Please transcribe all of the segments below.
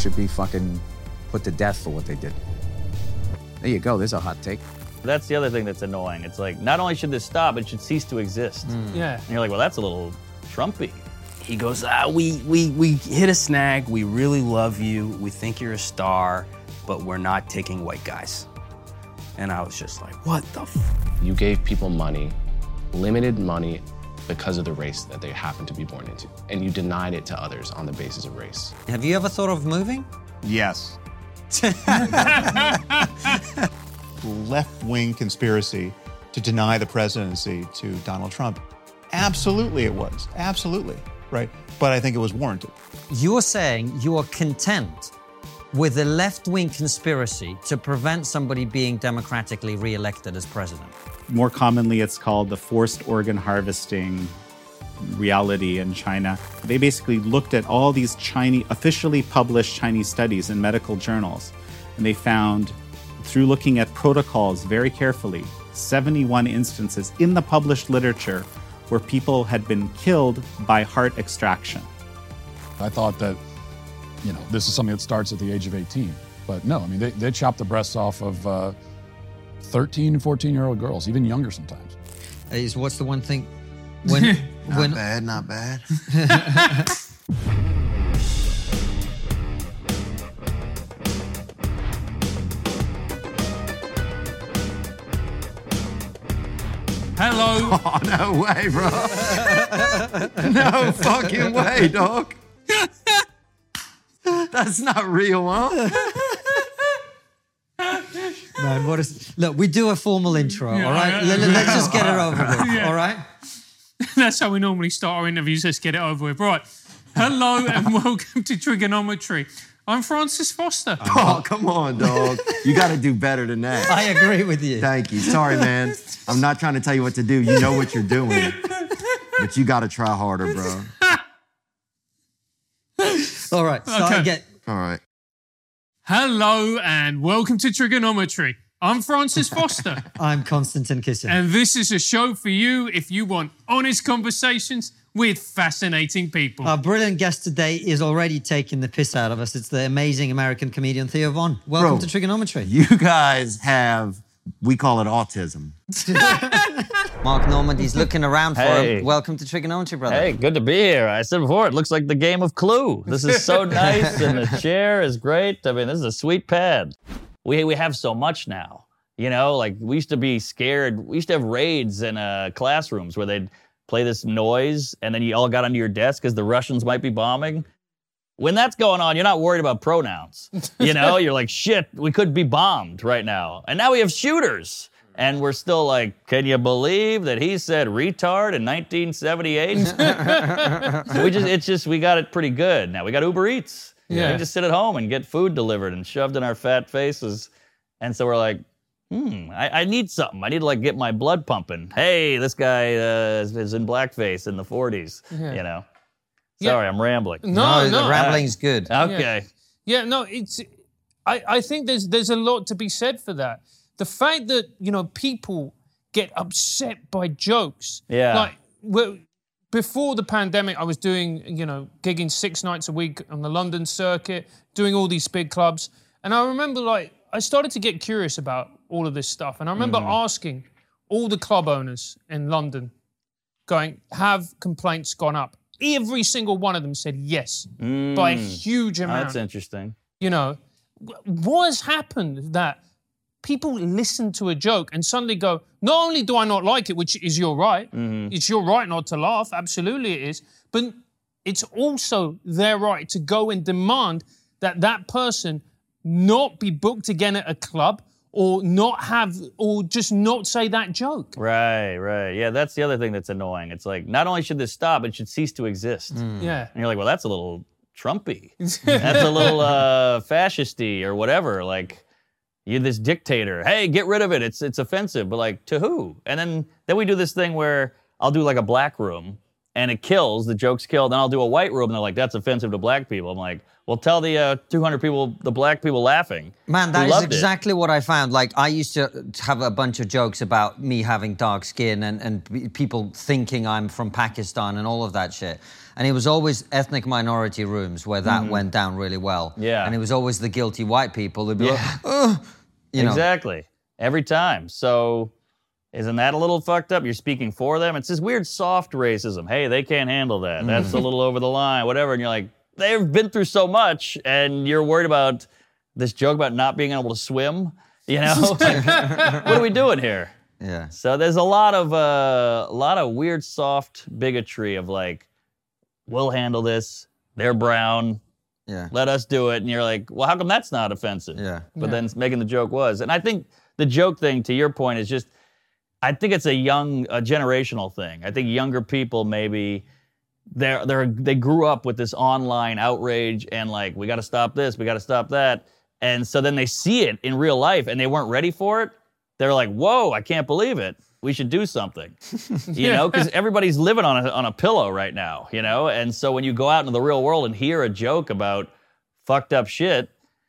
should be fucking put to death for what they did. There you go, there's a hot take. That's the other thing that's annoying. It's like, not only should this stop, it should cease to exist. Yeah. And you're like, well, that's a little Trumpy. He goes, we hit a snag. We really love you. We think you're a star, but we're not taking white guys. And I was just like, what the You gave people money, limited money, because of the race that they happen to be born into. And you denied it to others on the basis of race. Have you ever thought of moving? Yes. Left-wing conspiracy to deny the presidency to Donald Trump. Absolutely it was. Absolutely. Right? But I think it was warranted. You're saying you are content with a left-wing conspiracy to prevent somebody being democratically re-elected as president? More commonly, it's called the forced organ harvesting reality in China. They basically looked at all these officially published Chinese studies in medical journals, and they found, through looking at protocols very carefully, 71 instances in the published literature where people had been killed by heart extraction. I thought that, this is something that starts at the age of 18. But no, I mean, they chopped the breasts off of 13 and 14-year-old girls, even younger sometimes. What's the one thing? Not bad. Hello. Oh, no way, bro. No fucking way, dog. That's not real, huh? Man, look, we do a formal intro, all right? Let's just get it over with, all right? That's how we normally start our interviews. Let's get it over with. Right. Hello and welcome to Trigonometry. I'm Francis Foster. Oh, come on, dog. You got to do better than that. I agree with you. Thank you. Sorry, man. I'm not trying to tell you what to do. You know what you're doing. But you got to try harder, bro. All right, start again. All right. Hello and welcome to Trigonometry. I'm Francis Foster. I'm Konstantin Kisin. And this is a show for you if you want honest conversations with fascinating people. Our brilliant guest today is already taking the piss out of us. It's the amazing American comedian Theo Von. Welcome to Trigonometry. You guys have, we call it autism. Mark Normandy's looking around for him. Welcome to Trigonometry, brother. Hey, good to be here. I said before, it looks like the game of Clue. This is so nice, and the chair is great. I mean, this is a sweet pad. We have so much now. Like we used to be scared. We used to have raids in classrooms where they'd play this noise, and then you all got onto your desk because the Russians might be bombing. When that's going on, you're not worried about pronouns. You're like, shit, we could be bombed right now. And now we have shooters. And we're still like, can you believe that he said retard in 1978? We got it pretty good. Now we got Uber Eats. Yeah. We can just sit at home and get food delivered and shoved in our fat faces. And so we're like, I need something. I need to get my blood pumping. Hey, this guy is in blackface in the 40s, Sorry, I'm rambling. No, rambling's good. Okay. Yeah, no, I think there's a lot to be said for that. The fact that, people get upset by jokes. Yeah. Before the pandemic, I was doing, gigging 6 nights a week on the London circuit, doing all these big clubs. And I remember, I started to get curious about all of this stuff. And I remember asking all the club owners in London, going, have complaints gone up? Every single one of them said yes, by a huge amount. That's interesting. What has happened that people listen to a joke and suddenly go, not only do I not like it, which is your right, it's your right not to laugh, absolutely it is, but it's also their right to go and demand that that person not be booked again at a club or just not say that joke. Right. Yeah, that's the other thing that's annoying. It's like, not only should this stop, it should cease to exist. Yeah. And you're like, well, that's a little Trumpy. That's a little fascisty or whatever. You're this dictator. Hey, get rid of it. It's offensive. But to who? And then we do this thing where I'll do a black room and it kills, the joke's killed, then I'll do a white room, and they're like, that's offensive to black people. I'm like, well, tell the 200 people, the black people laughing. Man, that who is loved exactly what I found. Like, I used to have a bunch of jokes about me having dark skin and people thinking I'm from Pakistan and all of that shit. And it was always ethnic minority rooms where that went down really well. Yeah. And it was always the guilty white people who'd be like, oh, you know. Exactly. Every time. So isn't that a little fucked up? You're speaking for them. It's this weird soft racism. Hey, they can't handle that. That's a little over the line, whatever. And you're like, they've been through so much, and you're worried about this joke about not being able to swim. You know, like, what are we doing here? Yeah. So there's a lot of weird, soft bigotry of like, we'll handle this. They're brown. Yeah. Let us do it. And you're like, well, how come that's not offensive? Yeah. But then making the joke was. And I think the joke thing, to your point, is just, I think it's a generational thing. I think younger people maybe, they grew up with this online outrage and like, we got to stop this, we got to stop that. And so then they see it in real life and they weren't ready for it. They're like, whoa, I can't believe it. We should do something, you know, because everybody's living on a pillow right now, you know? And so when you go out into the real world and hear a joke about fucked up shit,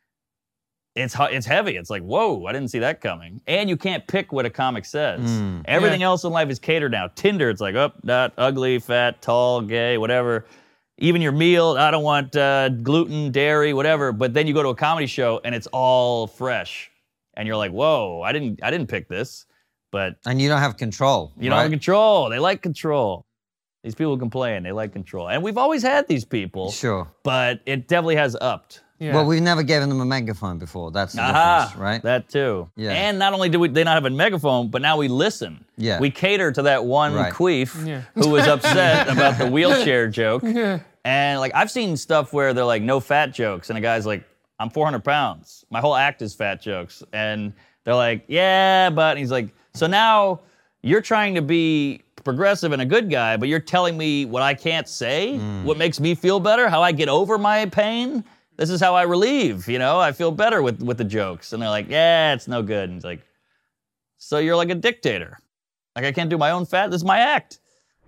it's heavy. It's like, whoa, I didn't see that coming. And you can't pick what a comic says. Everything else in life is catered now. Tinder, it's like, oh, not ugly, fat, tall, gay, whatever. Even your meal, I don't want gluten, dairy, whatever. But then you go to a comedy show and it's all fresh. And you're like, whoa, I didn't pick this. And you don't have control. You don't have control. They like control. These people complain. They like control. And we've always had these people. Sure. But it definitely has upped. Yeah. Well, we've never given them a megaphone before. That's the difference, right? That too. Yeah. And not only do they not have a megaphone, but now we listen. Yeah. We cater to that one queef Yeah. who was upset about the wheelchair joke. Yeah. And like I've seen stuff where they're like, no fat jokes. And a guy's like, I'm 400 pounds. My whole act is fat jokes. And they're like, yeah, but and he's like, so now you're trying to be progressive and a good guy, but you're telling me what I can't say, what makes me feel better, how I get over my pain. This is how I relieve, you know? I feel better with the jokes. And they're like, yeah, it's no good. And it's like, so you're like a dictator. Like I can't do my own fat, this is my act.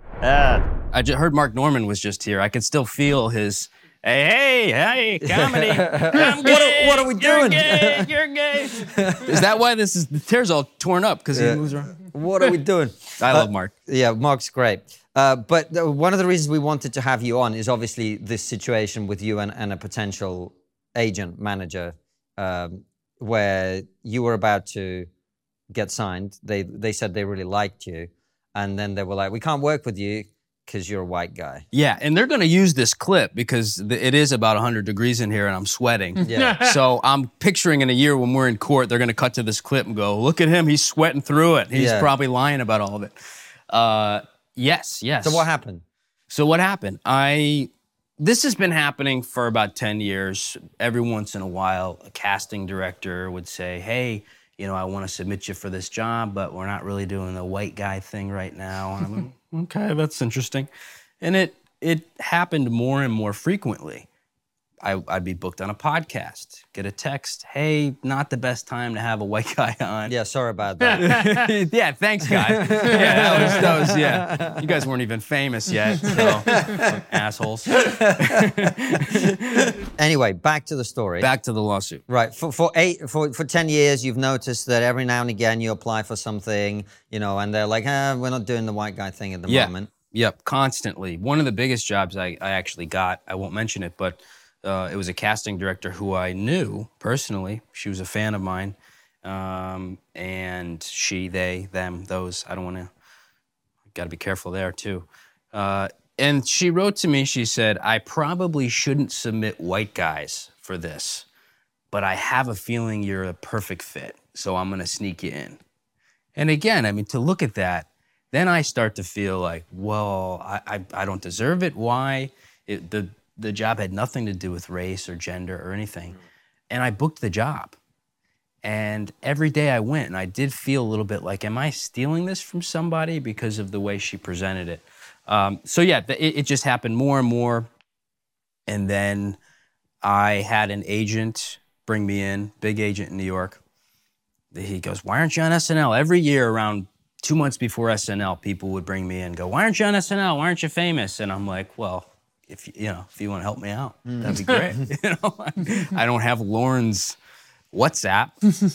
I just heard Mark Norman was just here. I could still feel his, hey, comedy. I'm gay. What are we doing? You're gay. Is that why the hair's all torn up? Because he moves around? What are we doing? I love Mark. Yeah, Mark's great. But one of the reasons we wanted to have you on is obviously this situation with you and a potential agent, manager, where you were about to get signed. They said they really liked you. And then they were like, we can't work with you because you're a white guy. Yeah, and they're going to use this clip because it is about 100 degrees in here and I'm sweating. Yeah. So I'm picturing in a year when we're in court, they're going to cut to this clip and go, look at him, he's sweating through it. He's probably lying about all of it. Yes. So what happened? This has been happening for about 10 years. Every once in a while, a casting director would say, hey, you know, I want to submit you for this job, but we're not really doing the white guy thing right now. And I'm like, okay, that's interesting. And it happened more and more frequently. I'd be booked on a podcast, get a text, hey, not the best time to have a white guy on. Yeah, sorry about that. Yeah, thanks, guys. Yeah, that was, you guys weren't even famous yet, so assholes. Anyway, back to the story. Back to the lawsuit. Right. For 10 years, you've noticed that every now and again you apply for something, you know, and they're like, we're not doing the white guy thing at the moment. Yep, constantly. One of the biggest jobs I actually got, I won't mention it, but it was a casting director who I knew personally. She was a fan of mine. And she, they, them, those, I don't want to, got to be careful there too. And she wrote to me, she said, I probably shouldn't submit white guys for this, but I have a feeling you're a perfect fit, so I'm going to sneak you in. And again, I mean, to look at that, then I start to feel like, well, I don't deserve it. Why? The job had nothing to do with race or gender or anything. And I booked the job. And every day I went, and I did feel a little bit like, am I stealing this from somebody because of the way she presented it? So yeah, it just happened more and more. And then I had an agent bring me in, big agent in New York. He goes, why aren't you on SNL? Every year around 2 months before SNL, people would bring me in and go, "Why aren't you on SNL? Why aren't you famous?" And I'm like, "Well, if you want to help me out, that'd be great." I don't have Lauren's WhatsApp.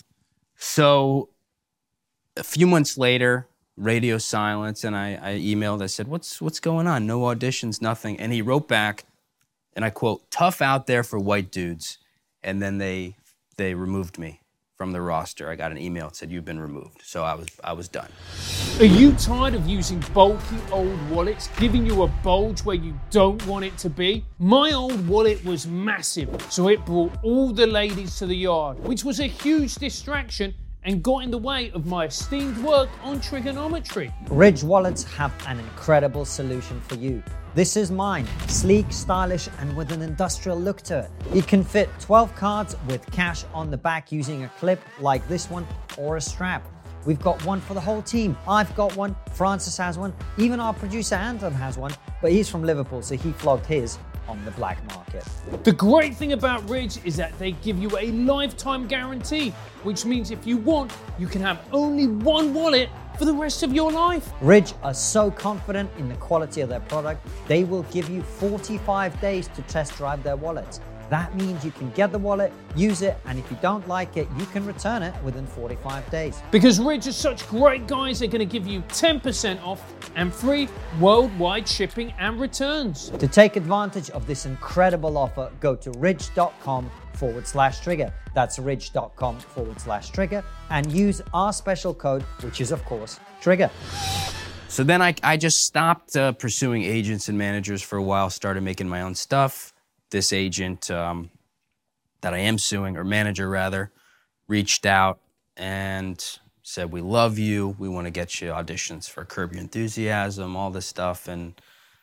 So a few months later, radio silence, and I emailed. I said, "What's going on? No auditions, nothing." And he wrote back, and I quote, "Tough out there for white dudes." And then they removed me from the roster. I got an email that said, "You've been removed." So I was done. Are you tired of using bulky old wallets, giving you a bulge where you don't want it to be? My old wallet was massive, so it brought all the ladies to the yard, which was a huge distraction and got in the way of my esteemed work on trigonometry. Ridge wallets have an incredible solution for you. This is mine, sleek, stylish, and with an industrial look to it. It can fit 12 cards with cash on the back using a clip like this one or a strap. We've got one for the whole team. I've got one, Francis has one, even our producer Anton has one, but he's from Liverpool, so he flogged his on the black market. The great thing about Ridge is that they give you a lifetime guarantee, which means if you want, you can have only one wallet for the rest of your life. Ridge are so confident in the quality of their product, they will give you 45 days to test drive their wallets. That means you can get the wallet, use it, and if you don't like it, you can return it within 45 days. Because Ridge are such great guys, they're going to give you 10% off and free worldwide shipping and returns. To take advantage of this incredible offer, go to ridge.com/trigger. That's ridge.com/trigger and use our special code, which is, of course, trigger. So then I just stopped pursuing agents and managers for a while, started making my own stuff. This agent that I am suing, or manager rather, reached out and said, "We love you. We want to get you auditions for Curb Your Enthusiasm, all this stuff." And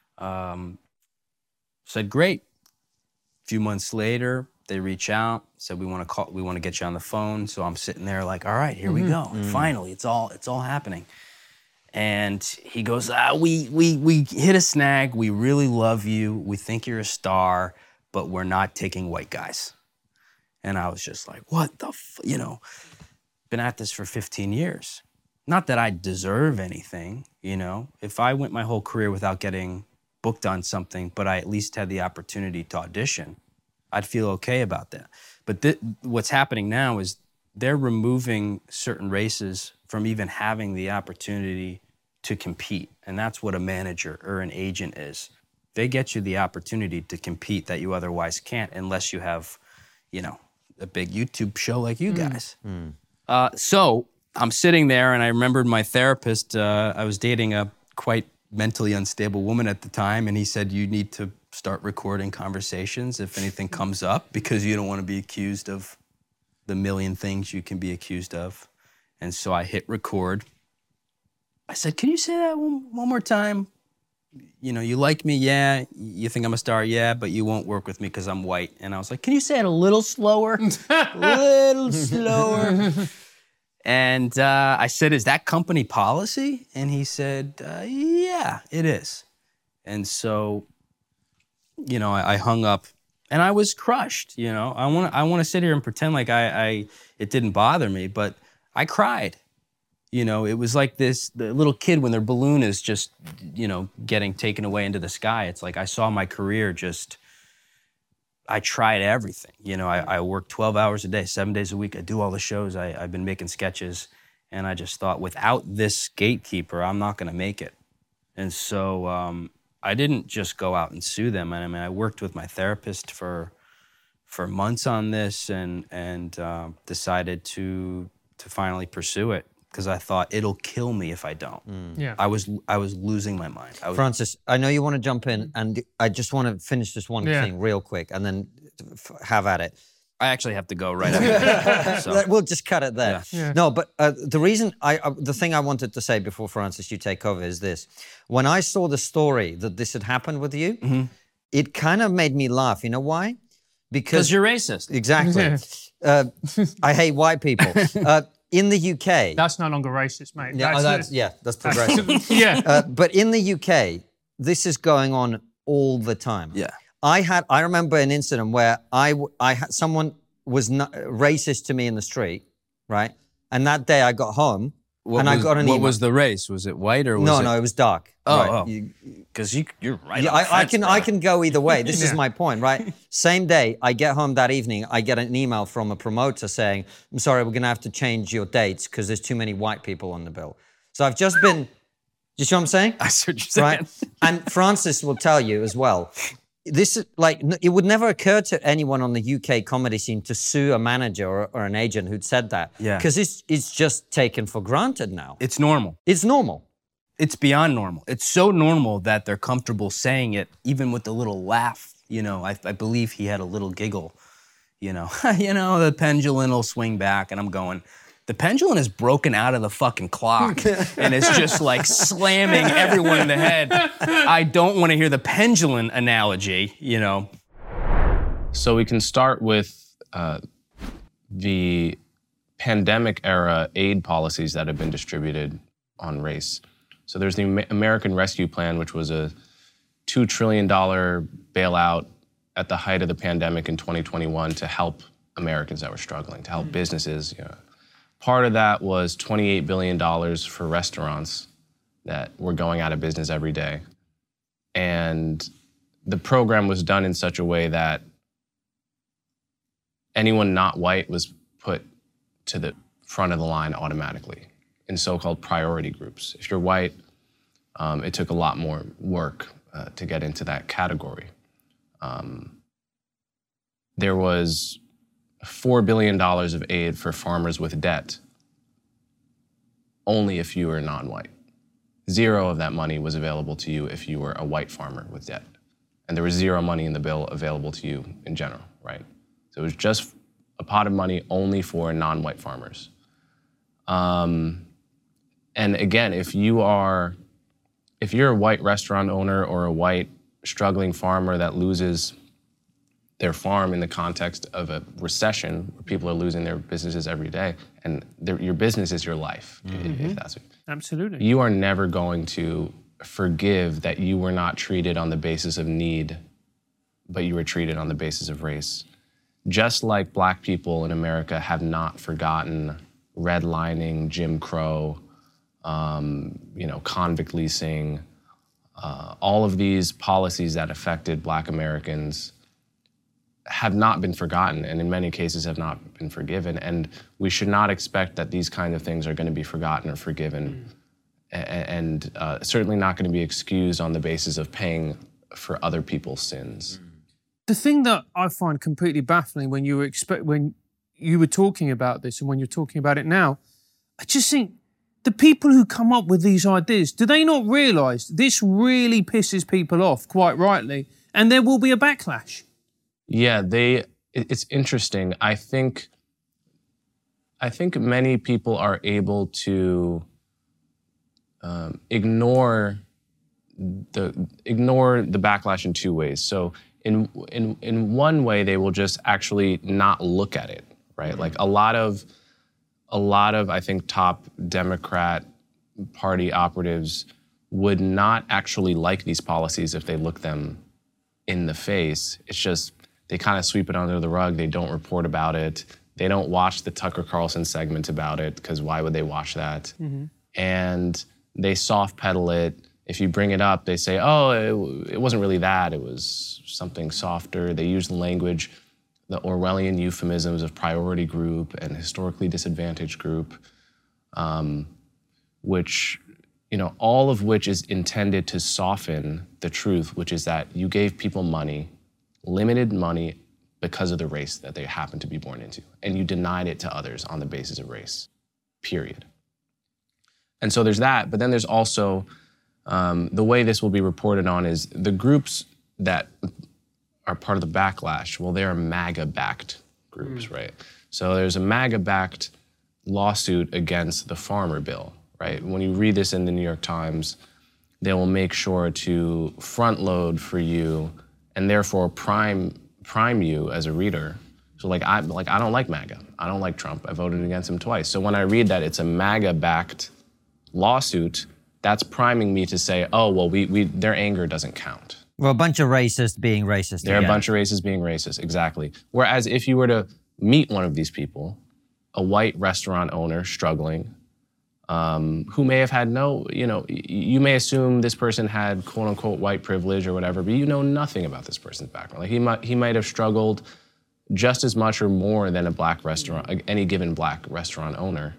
said, "Great." A few months later, they reach out, said, "We want to get you on the phone." So I'm sitting there like, "All right, here we go. Finally, it's all happening." And he goes, "We hit a snag. We really love you. We think you're a star, but we're not taking white guys." And I was just like, what the been at this for 15 years. Not that I deserve anything, If I went my whole career without getting booked on something, but I at least had the opportunity to audition, I'd feel okay about that. But what's happening now is they're removing certain races from even having the opportunity to compete. And that's what a manager or an agent is. They get you the opportunity to compete that you otherwise can't unless you have, a big YouTube show like you guys. So I'm sitting there and I remembered my therapist, I was dating a quite mentally unstable woman at the time, and he said, "You need to start recording conversations if anything comes up because you don't want to be accused of the million things you can be accused of." And so I hit record. I said, "Can you say that one more time? You like me, yeah. You think I'm a star, yeah, but you won't work with me because I'm white." And I was like, "Can you say it a little slower? A little slower." And I said, "Is that company policy?" And he said, "Yeah, it is." And so, I hung up and I was crushed. I want to sit here and pretend like it didn't bother me, but I cried. It was like the little kid when their balloon is just, getting taken away into the sky. It's like I saw my career I tried everything. I work 12 hours a day, 7 days a week. I do all the shows. I've been making sketches. And I just thought, without this gatekeeper, I'm not going to make it. And so I didn't just go out and sue them. I worked with my therapist for months on this and decided to finally pursue it. Because I thought it'll kill me if I don't. Yeah. I was losing my mind. Francis, I know you want to jump in, and I just want to finish this one thing real quick, and then have at it. I actually have to go right after. So. We'll just cut it there. Yeah. No, but the thing I wanted to say before, Francis, you take over is this. When I saw the story that this had happened with you, it kind of made me laugh. You know why? Because you're racist. Exactly. I hate white people. In the UK... That's no longer racist, mate. That's progressive. Yeah. But in the UK, this is going on all the time. Yeah. I remember an incident where I had someone was racist to me in the street, right? And that day I got home. What and I got an email. What was the race? Was it white or was it? No, it was dark. Oh, because you're right. Yeah, on the fence, I can go either way. This is my point, right? Same day, I get home that evening, I get an email from a promoter saying, I'm sorry, we're going to have to change your dates because there's too many white people on the bill. So I've just been, you see what I'm saying? I see what you're saying. Right? And Francis will tell you as well, this is like, it would never occur to anyone on the UK comedy scene to sue a manager or an agent who'd said that. Yeah. Because it's just taken for granted now. It's normal. It's normal. It's beyond normal. It's so normal that they're comfortable saying it, even with a little laugh. You know, I believe he had a little giggle. You know, the pendulum will swing back, and I'm going, the pendulum is broken out of the fucking clock, and it's just like slamming everyone in the head. I don't want to hear the pendulum analogy, you know. So we can start with the pandemic era aid policies that have been distributed on race. So there's the American Rescue Plan, which was a $2 trillion bailout at the height of the pandemic in 2021 to help Americans that were struggling, to help businesses. You know. Part of that was $28 billion for restaurants that were going out of business every day. And the program was done in such a way that anyone not white was put to the front of the line automatically in so-called priority groups. If you're white, it took a lot more work to get into that category. There was $4 billion of aid for farmers with debt, only if you were non-white. Zero of that money was available to you if you were a white farmer with debt. And there was zero money in the bill available to you in general, right? So it was just a pot of money only for non-white farmers. And again, if you're a white restaurant owner or a white struggling farmer that loses their farm in the context of a recession where people are losing their businesses every day, and your business is your life, if that's what. Absolutely. You are never going to forgive that you were not treated on the basis of need, but you were treated on the basis of race. Just like Black people in America have not forgotten redlining, Jim Crow, convict leasing, all of these policies that affected Black Americans have not been forgotten, and in many cases have not been forgiven. And we should not expect that these kind of things are going to be forgotten or forgiven, and certainly not going to be excused on the basis of paying for other people's sins. The thing that I find completely baffling when you were talking about this and when you're talking about it now, I just think the people who come up with these ideas, do they not realise this really pisses people off, quite rightly, and there will be a backlash? Yeah, it's interesting. I think many people are able to ignore the backlash in two ways. So in one way, they will just actually not look at it, right? Like a lot of I think top Democrat Party operatives would not actually like these policies if they look them in the face. It's just they kind of sweep it under the rug. They don't report about it. They don't watch the Tucker Carlson segment about it, because why would they watch that? Mm-hmm. And they soft pedal it. If you bring it up, they say, oh, it wasn't really that. It was something softer. They use the language, the Orwellian euphemisms of priority group and historically disadvantaged group, which, all of which is intended to soften the truth, which is that you gave people money, limited money, because of the race that they happen to be born into, and you denied it to others on the basis of race, period. And so there's that, but then there's also, the way this will be reported on is the groups that are part of the backlash, well, they're MAGA-backed groups, right? So there's a MAGA-backed lawsuit against the farmer bill, right? When you read this in the New York Times, they will make sure to front load for you and therefore prime you as a reader. So I don't like MAGA. I don't like Trump. I voted against him twice. So when I read that it's a MAGA-backed lawsuit, that's priming me to say, oh, well, their anger doesn't count. Well, a bunch of racists being racist. They're a bunch of racists being racist, exactly. Whereas if you were to meet one of these people, a white restaurant owner struggling, who may have had you may assume this person had quote unquote white privilege or whatever, but you know nothing about this person's background. Like he might have struggled just as much or more than any given black restaurant owner.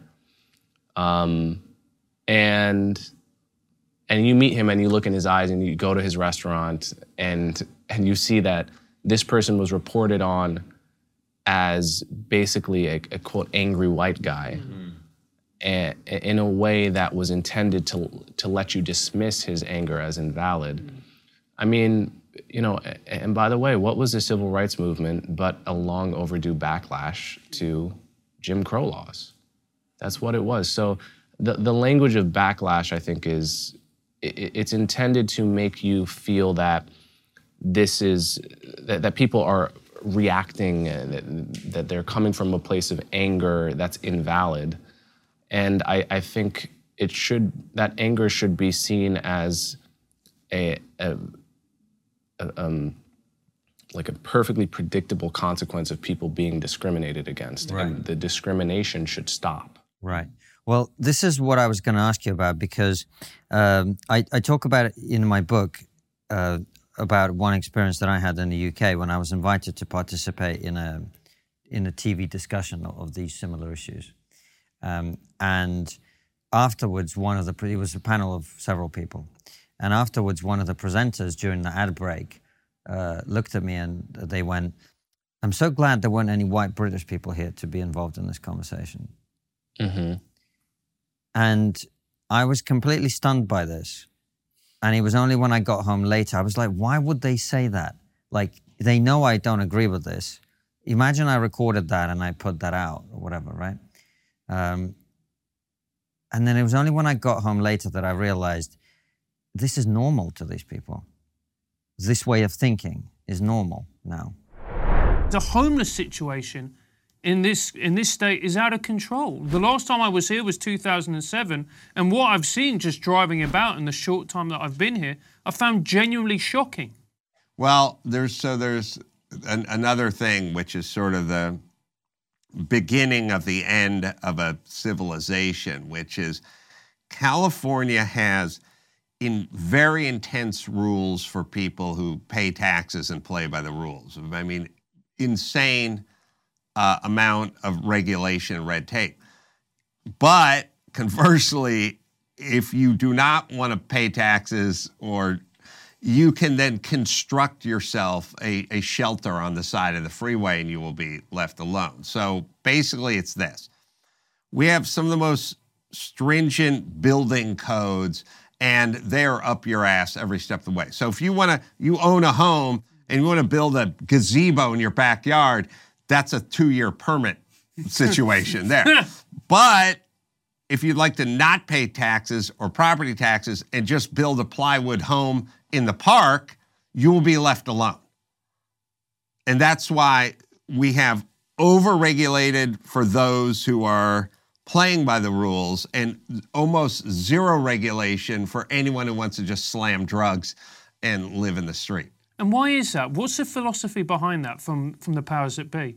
And you meet him and you look in his eyes and you go to his restaurant and you see that this person was reported on as basically a quote angry white guy, and in a way that was intended to let you dismiss his anger as invalid. I mean, and by the way, what was the civil rights movement but a long overdue backlash to Jim Crow laws? That's what it was. So the language of backlash, I think, it's intended to make you feel that that people are reacting, that they're coming from a place of anger that's invalid. And I think that anger should be seen as like a perfectly predictable consequence of people being discriminated against. Right. And the discrimination should stop. Right. Well, this is what I was going to ask you about, because I talk about it in my book about one experience that I had in the UK when I was invited to participate in a TV discussion of these similar issues. And afterwards, it was a panel of several people. And afterwards, one of the presenters during the ad break looked at me and they went, "I'm so glad there weren't any white British people here to be involved in this conversation." Mm-hmm. And I was completely stunned by this. And it was only when I got home later, I was like, why would they say that? Like, they know I don't agree with this. Imagine I recorded that and I put that out or whatever, right? And then it was only when I got home later that I realized this is normal to these people. This way of thinking is normal now. The homeless situation in this state is out of control. The last time I was here was 2007, and what I've seen just driving about in the short time that I've been here, I found genuinely shocking. Well, there's another thing which is sort of the beginning of the end of a civilization, which is California has very intense rules for people who pay taxes and play by the rules. I mean, insane amount of regulation and red tape. But conversely, if you do not want to pay taxes, or you can then construct yourself a shelter on the side of the freeway and you will be left alone. So basically it's this. We have some of the most stringent building codes, and they're up your ass every step of the way. So if you own a home and you want to build a gazebo in your backyard, that's a 2-year permit situation there. But if you'd like to not pay taxes or property taxes and just build a plywood home in the park, you will be left alone. And that's why we have over-regulated for those who are playing by the rules and almost zero regulation for anyone who wants to just slam drugs and live in the street. And why is that? What's the philosophy behind that from the powers that be?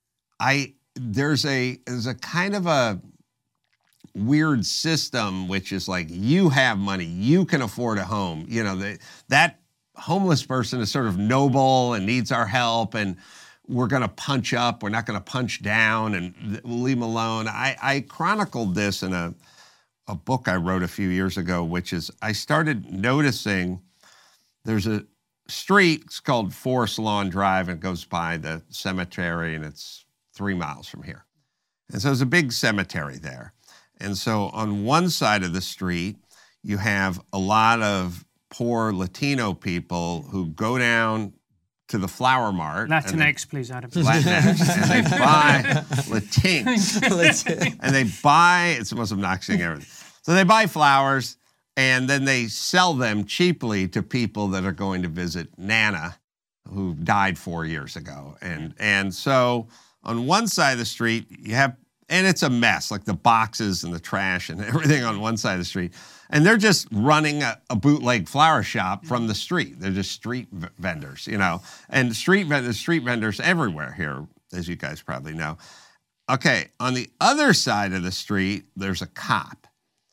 There's a kind of a weird system, which is like, you have money, you can afford a home. You know, that homeless person is sort of noble and needs our help, and we're going to punch up, we're not going to punch down, and we'll leave them alone. I chronicled this in a book I wrote a few years ago, which is, I started noticing there's a street, it's called Forest Lawn Drive, and it goes by the cemetery, and it's 3 miles from here. And so there's a big cemetery there. And so on one side of the street, you have a lot of poor Latino people who go down to the flower mart. Latinx, please, Adam. Latinx. And they buy Latinx. And they buy, it's the most obnoxious thing ever. So they buy flowers, and then they sell them cheaply to people that are going to visit Nana, who died 4 years ago. And so on one side of the street, you have, and it's a mess, like the boxes and the trash and everything on one side of the street. And they're just running a bootleg flower shop from the street. They're just street vendors, you know. And street vendors everywhere here, as you guys probably know. Okay, on the other side of the street, there's a cop.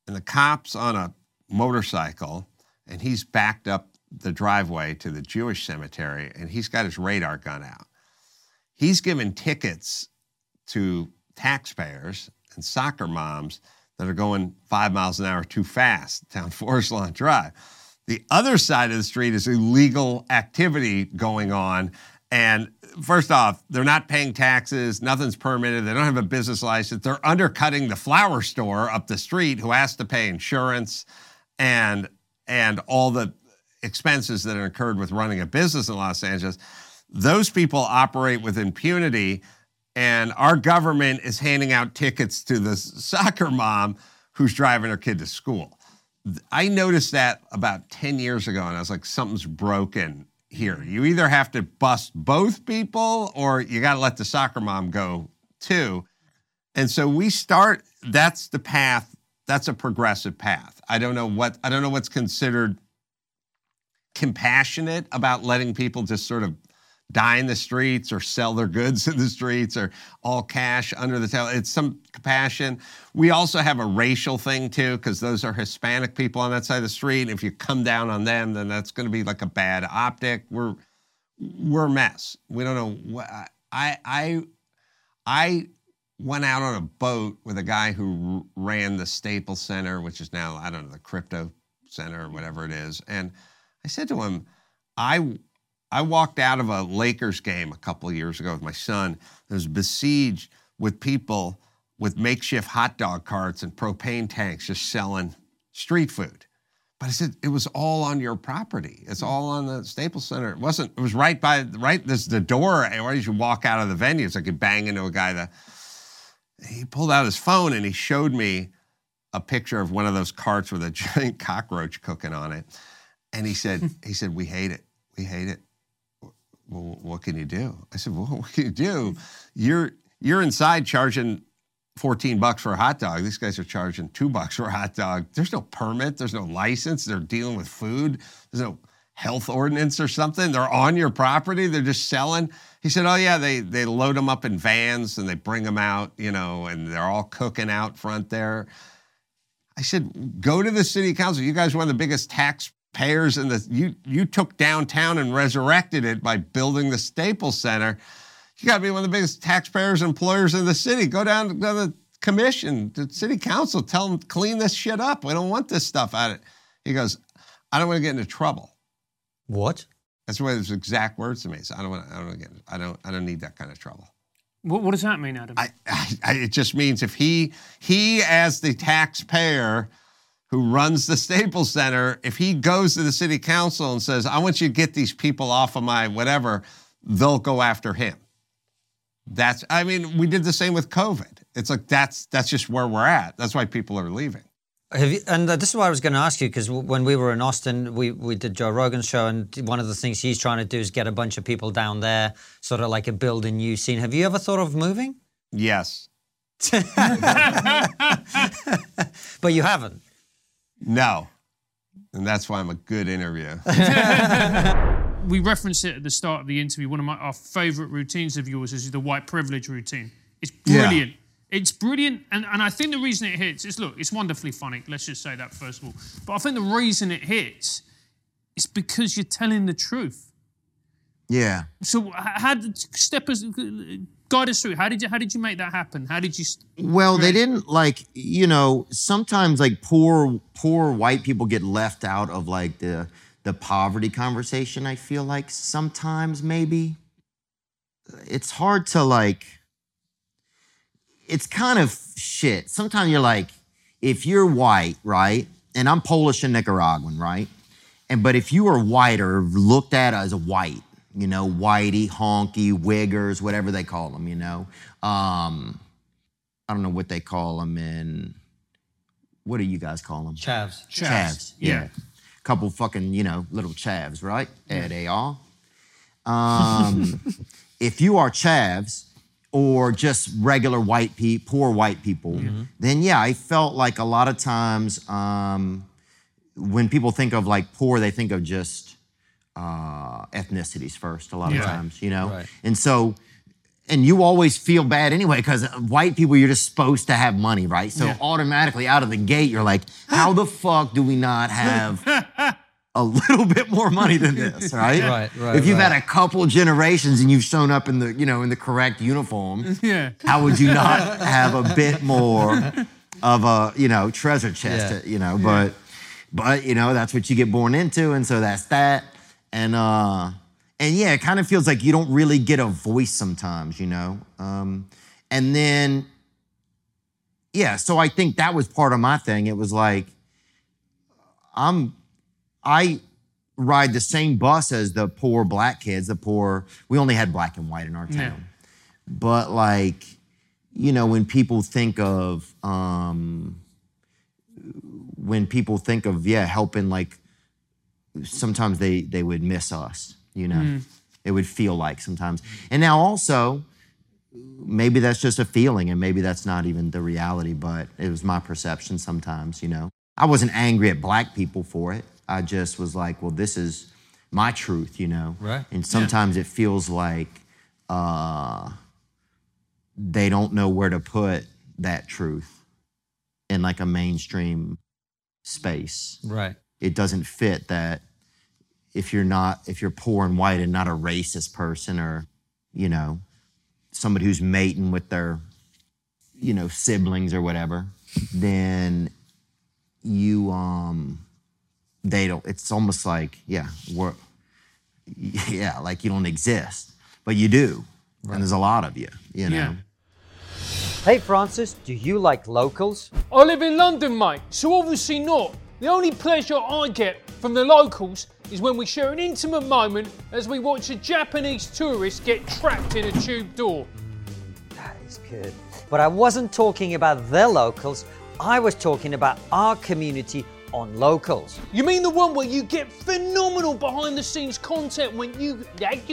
and the cop's on a motorcycle, and he's backed up the driveway to the Jewish cemetery, and he's got his radar gun out. He's given tickets to taxpayers and soccer moms that are going 5 miles an hour too fast down Forest Lawn Drive. The other side of the street is illegal activity going on. And first off, they're not paying taxes. Nothing's permitted. They don't have a business license. They're undercutting the flower store up the street who has to pay insurance and all the expenses that are incurred with running a business in Los Angeles. Those people operate with impunity, and our government is handing out tickets to the soccer mom who's driving her kid to school. I noticed that about 10 years ago, and I was like, something's broken here. You either have to bust both people or you got to let the soccer mom go too. And so that's the path. That's a progressive path. I don't know what's considered compassionate about letting people just sort of die in the streets or sell their goods in the streets or all cash under the table. It's some compassion. We also have a racial thing too, because those are Hispanic people on that side of the street. If you come down on them, then that's going to be like a bad optic. We're a mess. We don't know what. I went out on a boat with a guy who ran the Staples Center, which is now, I don't know, the Crypto Center or whatever it is. And I said to him, I walked out of a Lakers game a couple of years ago with my son. It was besieged with people with makeshift hot dog carts and propane tanks just selling street food. But I said, it was all on your property. It's all on the Staples Center. It was right there's the door where you walk out of the venue. So I could bang into a guy he pulled out his phone and he showed me a picture of one of those carts with a giant cockroach cooking on it. And he said, we hate it. We hate it. Well, what can you do? I said, well, what can you do? You're inside charging $14 for a hot dog. These guys are charging $2 for a hot dog. There's no permit. There's no license. They're dealing with food. There's no health ordinance or something. They're on your property. They're just selling. He said, oh, yeah, they load them up in vans and they bring them out, and they're all cooking out front there. I said, go to the city council. You guys are one of the biggest taxpayers in you took downtown and resurrected it by building the Staples Center. You got to be one of the biggest taxpayers and employers in the city. Go down to the commission, to city council, tell them clean this shit up. We don't want this stuff out of it. He goes, I don't want to get into trouble. What? That's what his exact words to me. So I don't need that kind of trouble. What does that mean, Adam? It just means if he as the taxpayer who runs the Staples Center, if he goes to the city council and says, I want you to get these people off of my whatever, they'll go after him. We did the same with COVID. It's like, that's just where we're at. That's why people are leaving. This is what I was going to ask you, because when we were in Austin, we did Joe Rogan's show, and one of the things he's trying to do is get a bunch of people down there, sort of like build a new scene. Have you ever thought of moving? Yes. But you haven't? No. And that's why I'm a good interview. We referenced it at the start of the interview. One of our favorite routines of yours is the white privilege routine. It's brilliant. Yeah. It's brilliant, and I think the reason it hits is, look, it's wonderfully funny. Let's just say that first of all. But I think the reason it hits is because you're telling the truth. Yeah. So guide us through. How did you make that happen? How did you? Well, they didn't sometimes poor white people get left out of the poverty conversation. I feel like sometimes maybe it's hard to it's kind of shit. Sometimes you're if you're white, right? And I'm Polish and Nicaraguan, right? But if you are white or looked at as a white, whitey, honky, wiggers, whatever they call them, I don't know what they call them in, what do you guys call them? Chavs. Chavs, yeah. Couple fucking, little chavs, right? There they are. If you are chavs, or just regular poor white people, then yeah, I felt like a lot of times when people think of poor, they think of just ethnicities first a lot of times, Right. And so and you always feel bad anyway, because white people, you're just supposed to have money, right? So automatically out of the gate, you're like, how the fuck do we not have a little bit more money than this, right? Right. If you've had a couple generations and you've shown up in the, in the correct uniform, how would you not have a bit more of a, treasure chest, But, that's what you get born into, and so that's that. And yeah, it kind of feels like you don't really get a voice sometimes, And then, so I think that was part of my thing. It was like, I ride the same bus as the poor black kids, we only had black and white in our town. But like, when people think of, helping, like, sometimes they would miss us, It would feel like sometimes. And now also, maybe that's just a feeling and maybe that's not even the reality, but it was my perception sometimes, I wasn't angry at black people for it. I just was like, well, this is my truth, Right. And sometimes it feels like they don't know where to put that truth in like a mainstream space. Right. It doesn't fit that if you're poor and white and not a racist person or, somebody who's mating with their, siblings or whatever, then you, they don't, it's almost like, like you don't exist, but you do. Right. And there's a lot of you, know. Hey Francis, do you like locals? I live in London, mate, so obviously not. The only pleasure I get from the locals is when we share an intimate moment as we watch a Japanese tourist get trapped in a tube door. That is good. But I wasn't talking about the locals, I was talking about our community on Locals. You mean the one where you get phenomenal behind the scenes content when you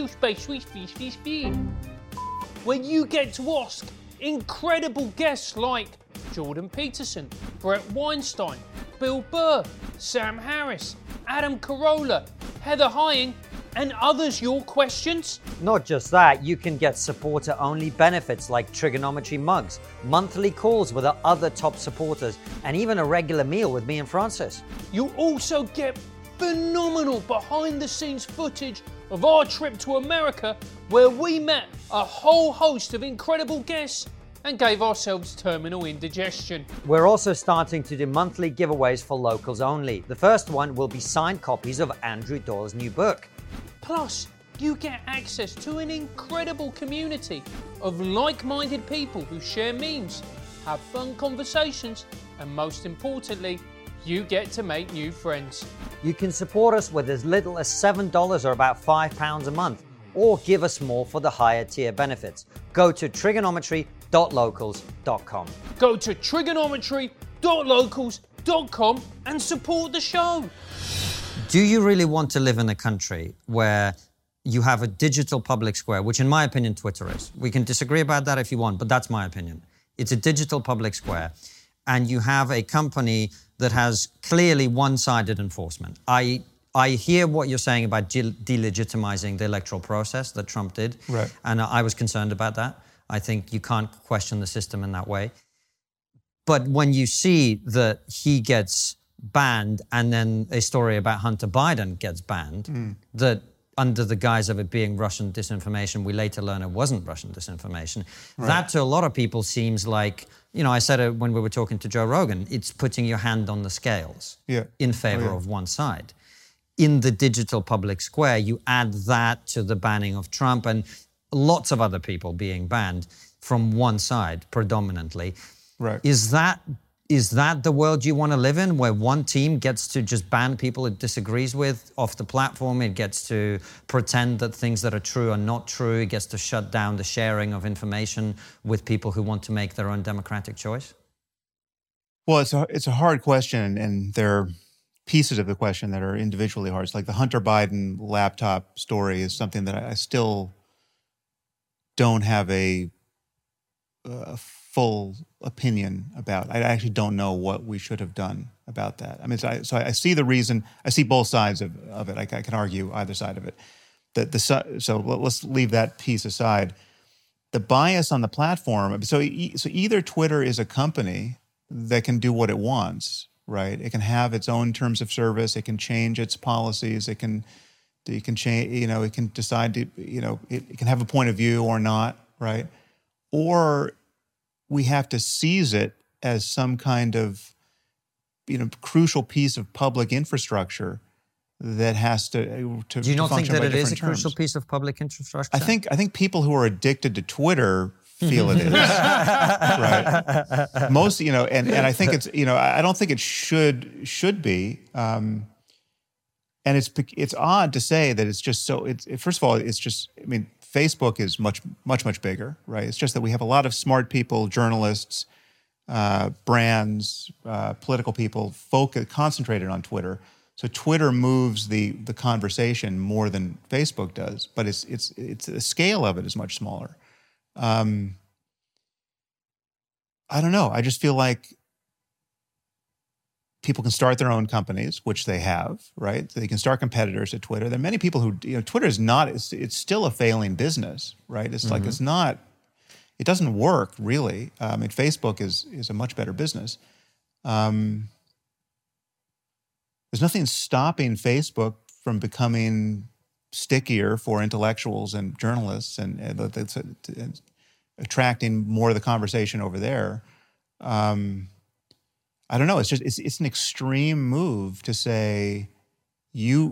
where you get to ask incredible guests like Jordan Peterson, Brett Weinstein, Bill Burr, Sam Harris, Adam Carolla, Heather Hying, and others your questions? Not just that, you can get supporter-only benefits like trigonometry mugs, monthly calls with our other top supporters, and even a regular meal with me and Francis. You also get phenomenal behind-the-scenes footage of our trip to America, where we met a whole host of incredible guests and gave ourselves terminal indigestion. We're also starting to do monthly giveaways for locals only. The first one will be signed copies of Andrew Doyle's new book. Plus, you get access to an incredible community of like-minded people who share memes, have fun conversations, and most importantly, you get to make new friends. You can support us with as little as $7 or about £5 a month, or give us more for the higher tier benefits. Go to trigonometry.locals.com. Go to trigonometry.locals.com and support the show. Do you really want to live in a country where you have a digital public square, which in my opinion Twitter is? We can disagree about that if you want, but that's my opinion. It's a digital public square, and you have a company that has clearly one-sided enforcement. I hear what you're saying about delegitimizing the electoral process that Trump did, right. And I was concerned about that. I think you can't question the system in that way. But when you see that he gets banned and then a story about Hunter Biden gets banned, that under the guise of it being Russian disinformation, we later learn it wasn't Russian disinformation. Right. That to a lot of people seems like, I said it when we were talking to Joe Rogan, it's putting your hand on the scales in favor of one side. In the digital public square, you add that to the banning of Trump and lots of other people being banned from one side predominantly. Right. Is that the world you want to live in, where one team gets to just ban people it disagrees with off the platform? It gets to pretend that things that are true are not true. It gets to shut down the sharing of information with people who want to make their own democratic choice? Well, it's a hard question, and there are pieces of the question that are individually hard. It's like the Hunter Biden laptop story is something that I still don't have a full opinion about. I actually don't know what we should have done about that. I mean, so I see the reason. I see both sides of it. I can argue either side of it. So let's leave that piece aside. the bias on the platform. So either Twitter is a company that can do what it wants, right? It can have its own terms of service. It can change its policies. It can change. It can decide to. It can have a point of view or not, right? Or we have to seize it as some kind of crucial piece of public infrastructure that has to Do you not think function that by it is a different crucial terms. piece of public infrastructure? I think people who are addicted to Twitter feel it is. Right. Most, and I think it's, I don't think it should be. And it's odd to say that it's just so, first of all, it's just, Facebook is much bigger, right? It's just that we have a lot of smart people, journalists, brands, political people concentrated on Twitter. So Twitter moves the conversation more than Facebook does, but it's the scale of it is much smaller. I don't know. I just feel like people can start their own companies, which they have, right? They can start competitors to Twitter. There are many people who, Twitter is not, it's still a failing business, right? It's like, it's not, it doesn't work really. Facebook is a much better business. There's nothing stopping Facebook from becoming stickier for intellectuals and journalists and attracting more of the conversation over there. I don't know. It's an extreme move to say you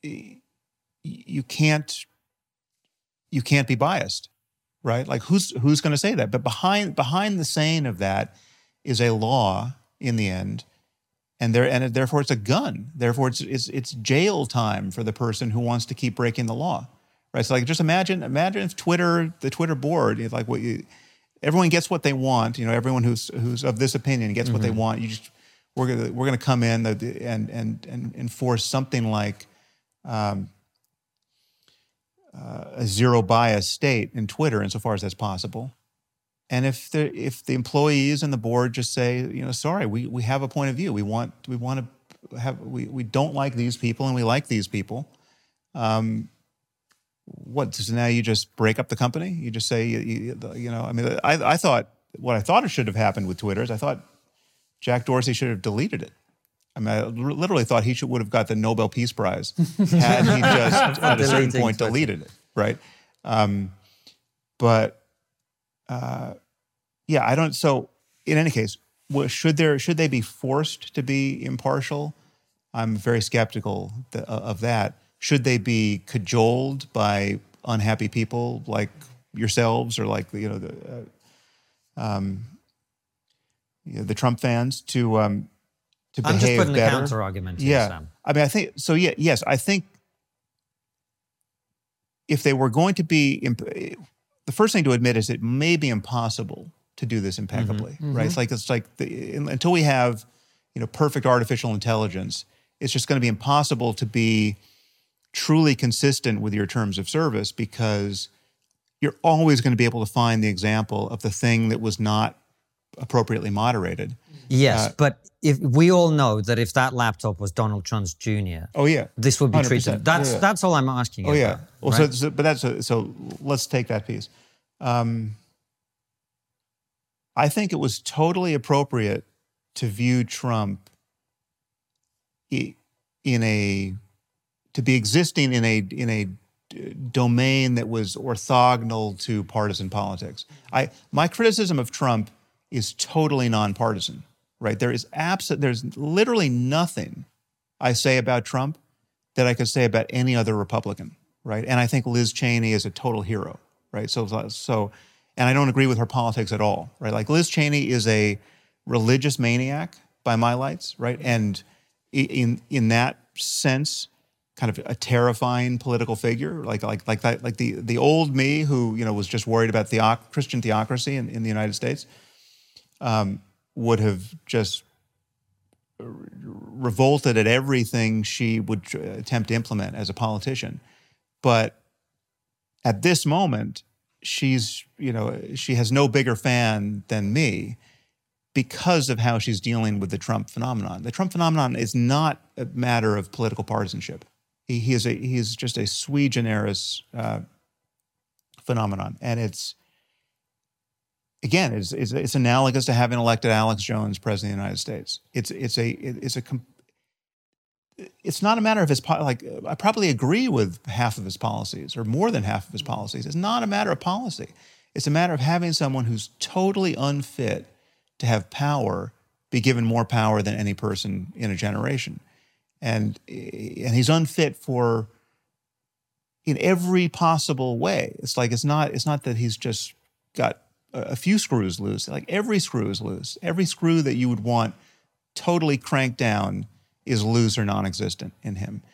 can't be biased, right? Like who's going to say that? But behind the saying of that is a law in the end, and therefore it's a gun. Therefore it's jail time for the person who wants to keep breaking the law, right? So like just imagine if the Twitter board is like everyone gets what they want. Everyone who's of this opinion gets what they want. We're gonna come in and enforce something like a zero bias state in Twitter, insofar as that's possible. And if the employees and the board just say, sorry, we have a point of view. We don't like these people and we like these people. What? So now you just break up the company? You just say, I thought it should have happened with Twitter is I thought Jack Dorsey should have deleted it. I literally thought he would have got the Nobel Peace Prize had he just at a certain point deleted it, right? I don't. So in any case, should they be forced to be impartial? I'm very skeptical of that. Should they be cajoled by unhappy people like yourselves or like the Trump fans to behave better? I'm just putting a counter argument here, Sam. I think so. Yeah, yes. I think if they were going to be, the first thing to admit is it may be impossible to do this impeccably, right? It's like until we have perfect artificial intelligence, it's just going to be impossible to be truly consistent with your terms of service, because you're always going to be able to find the example of the thing that was not appropriately moderated. Yes, but if we all know that if that laptop was Donald Trump's Jr., this would be 100%. Treated. That's all I'm asking. Oh yeah. Well, right? so let's take that piece. I think it was totally appropriate to view Trump to be existing in a domain that was orthogonal to partisan politics. My criticism of Trump is totally nonpartisan, right? There's literally nothing I say about Trump that I could say about any other Republican, right? And I think Liz Cheney is a total hero, right? So, and I don't agree with her politics at all, right? Like Liz Cheney is a religious maniac by my lights, right? And in that sense, kind of a terrifying political figure, like the old me who was just worried about Christian theocracy in the United States, would have just revolted at everything she would attempt to implement as a politician. But at this moment, she has no bigger fan than me because of how she's dealing with the Trump phenomenon. The Trump phenomenon is not a matter of political partisanship. He is just a sui generis phenomenon, and again, it's analogous to having elected Alex Jones president of the United States. It's not a matter of his, like, I probably agree with half of his policies or more than half of his policies. It's not a matter of policy. It's a matter of having someone who's totally unfit to have power be given more power than any person in a generation. And he's unfit for, in every possible way. It's like, it's not that he's just got a few screws loose. Like, every screw is loose. Every screw that you would want totally cranked down is loose or non-existent in him.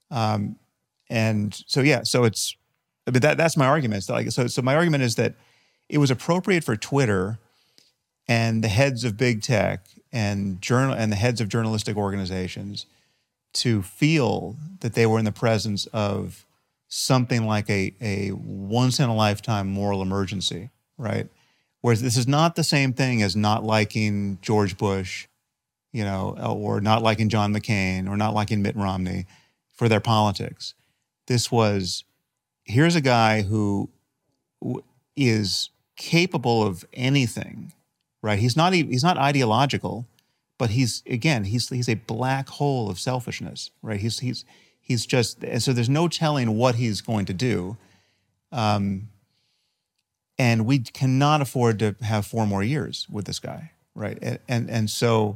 And so, yeah, so it's, but that's my argument. So my argument is that it was appropriate for Twitter and the heads of big tech and the heads of journalistic organizations to feel that they were in the presence of something like a once-in-a-lifetime moral emergency, right? Whereas this is not the same thing as not liking George Bush, you know, or not liking John McCain, or not liking Mitt Romney for their politics. This was, here's a guy who is capable of anything, right? He's not ideological, but he's a black hole of selfishness, right? He's just, and so there's no telling what he's going to do. And we cannot afford to have 4 more years with this guy, right? And so,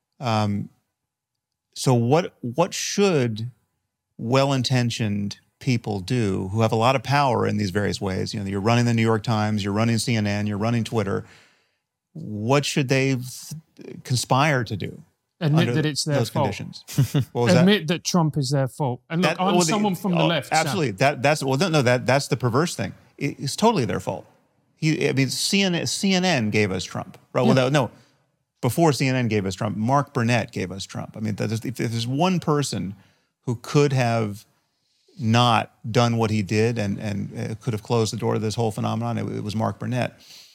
so what should well-intentioned people do who have a lot of power in these various ways? You know, you're running the New York Times, you're running CNN, you're running Twitter. What should they conspire to do? Admit that it's their fault. Conditions? What was Admit that Trump is their fault. And look, I'm someone from the left. Absolutely. Sam. That's the perverse thing. It's totally their fault. CNN gave us Trump. Right? Yeah. Well, no. Before CNN gave us Trump, Mark Burnett gave us Trump. I mean, if there's one person who could have not done what he did and could have closed the door to this whole phenomenon, it was Mark Burnett.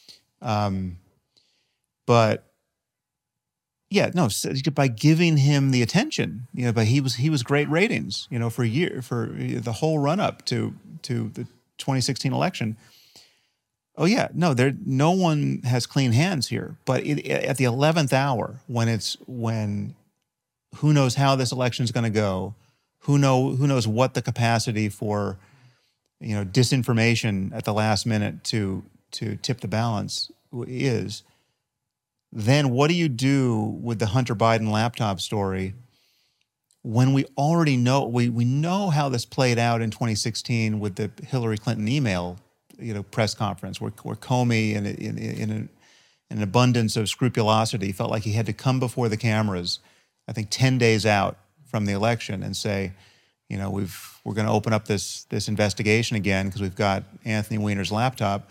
But yeah, no, by giving him the attention, you know, but he was great ratings, you know, for the whole run up to the 2016 election. Oh yeah, no one has clean hands here. But at the 11th hour, when who knows how this election is going to go, who knows what the capacity for, you know, disinformation at the last minute to tip the balance is. Then what do you do with the Hunter Biden laptop story when we already know, we know how this played out in 2016 with the Hillary Clinton email, you know, press conference where Comey, in an abundance of scrupulosity, felt like he had to come before the cameras, I think 10 days out from the election, and say, you know, we're going to open up this investigation again because we've got Anthony Weiner's laptop.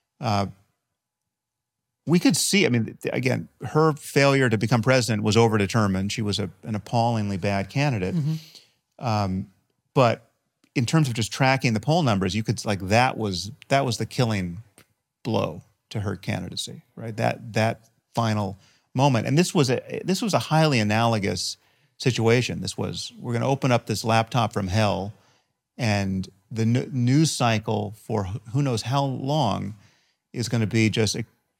We could see, I mean, again, her failure to become president was overdetermined. She was an appallingly bad candidate. Mm-hmm. But in terms of just tracking the poll numbers, you could, like, that was the killing blow to her candidacy, right? That final moment. And this was a highly analogous situation. We're going to open up this laptop from hell, and the news cycle for who knows how long is going to be just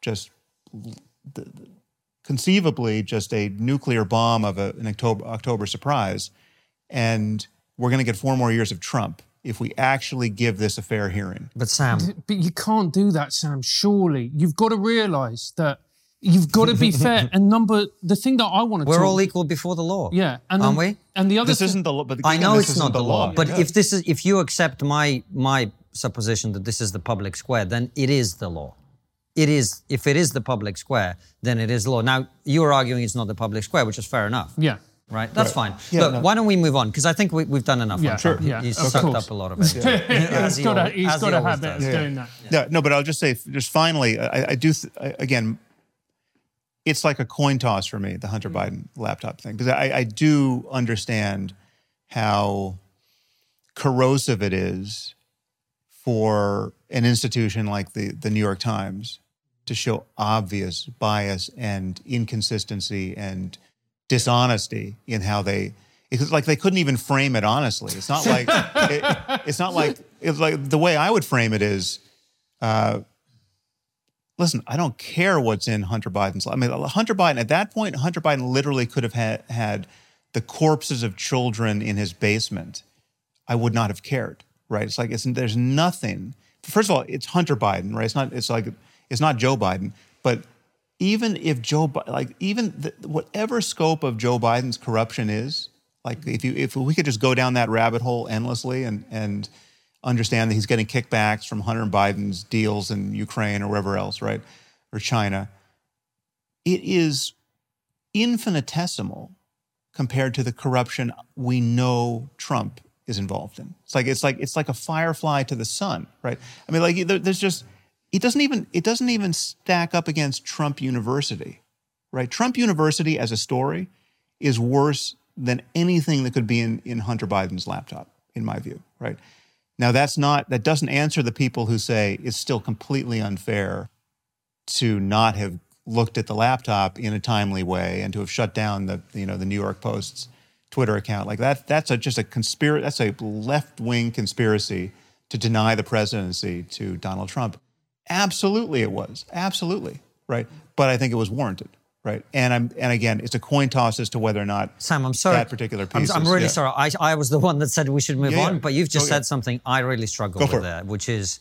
conceivably just a nuclear bomb of an October surprise. And we're going to get 4 more years of Trump if we actually give this a fair hearing. But Sam... But you can't do that, Sam, surely. You've got to realise that you've got to be fair. And the thing that I want to We're all equal before the law. Yeah. And aren't we? And the other This isn't the law. But I know this it's isn't not the law. But Yeah. if you accept my supposition that this is the public square, then it is the law. It is, if it is the public square, then it is law. Now, you're arguing it's not the public square, which is fair enough. Yeah. Right? That's fine. Yeah, Look, why don't we move on? Because I think we've done enough on Trump. Yeah, He's of sucked course. up a lot of it. He's got a habit of doing that. Yeah, no, but I'll just say, just finally, I do, again, it's like a coin toss for me, the Hunter Biden laptop thing, because I do understand how corrosive it is for an institution like the New York Times to show obvious bias and inconsistency and dishonesty in how it's like they couldn't even frame it honestly. It's not like, it's like the way I would frame it is, listen, I don't care what's in Hunter Biden's. I mean, Hunter Biden, at that point, Hunter Biden literally could have had the corpses of children in his basement. I would not have cared, right? It's like, there's nothing. First of all, it's Hunter Biden, right? It's not Joe Biden. But even if whatever scope of Joe Biden's corruption is, like if we could just go down that rabbit hole endlessly and understand that he's getting kickbacks from Hunter Biden's deals in Ukraine or wherever else, right? Or China. It is infinitesimal compared to the corruption we know Trump is involved in. It's like a firefly to the sun, right? I mean, like there's just, it doesn't even stack up against Trump University, right? Trump University as a story is worse than anything that could be in Hunter Biden's laptop, in my view, right? Now, that doesn't answer the people who say it's still completely unfair to not have looked at the laptop in a timely way and to have shut down the New York Post's Twitter account. Like that's just a conspiracy. That's a left-wing conspiracy to deny the presidency to Donald Trump. Absolutely, it was. Absolutely, right? But I think it was warranted. Right, and again, it's a coin toss as to whether or not Sam, I'm sorry. That particular piece. I'm really sorry. I was the one that said we should move on, but you've just said something I really struggle with there, which is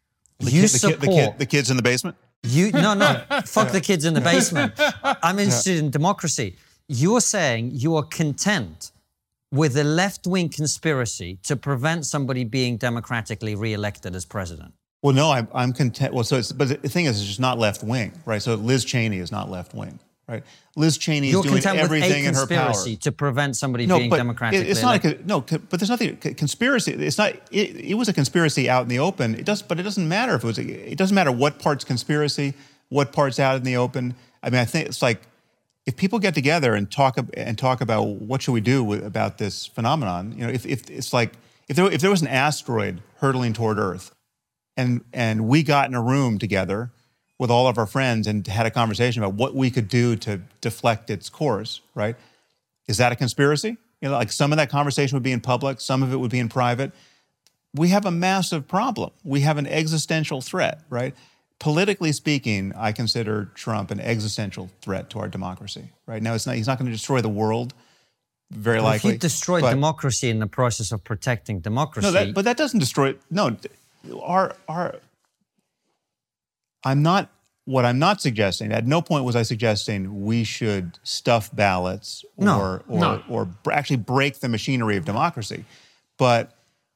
the kids in the basement. Fuck the kids in the basement. I'm interested in democracy. You're saying you are content with a left-wing conspiracy to prevent somebody being democratically re-elected as president. Well, no, I'm content. Well, but the thing is, it's just not left-wing, right? So Liz Cheney is not left-wing. Right, Liz Cheney is doing everything in her power. You're content with a conspiracy to prevent somebody being democratically elected. But there's nothing. Conspiracy. It's not. It was a conspiracy out in the open. But it doesn't matter if it was. It doesn't matter what part's conspiracy, what part's out in the open. I mean, I think it's like if people get together and talk about what should we do about this phenomenon. You know, if it's like if there was an asteroid hurtling toward Earth, and we got in a room together with all of our friends and had a conversation about what we could do to deflect its course, right? Is that a conspiracy? You know, like some of that conversation would be in public, some of it would be in private. We have a massive problem. We have an existential threat, right? Politically speaking, I consider Trump an existential threat to our democracy, right? Now, he's not going to destroy the world, very likely. If you destroy democracy in the process of protecting democracy... No, but that doesn't destroy... No, what I'm not suggesting, at no point was I suggesting we should stuff ballots or actually break the machinery of democracy. But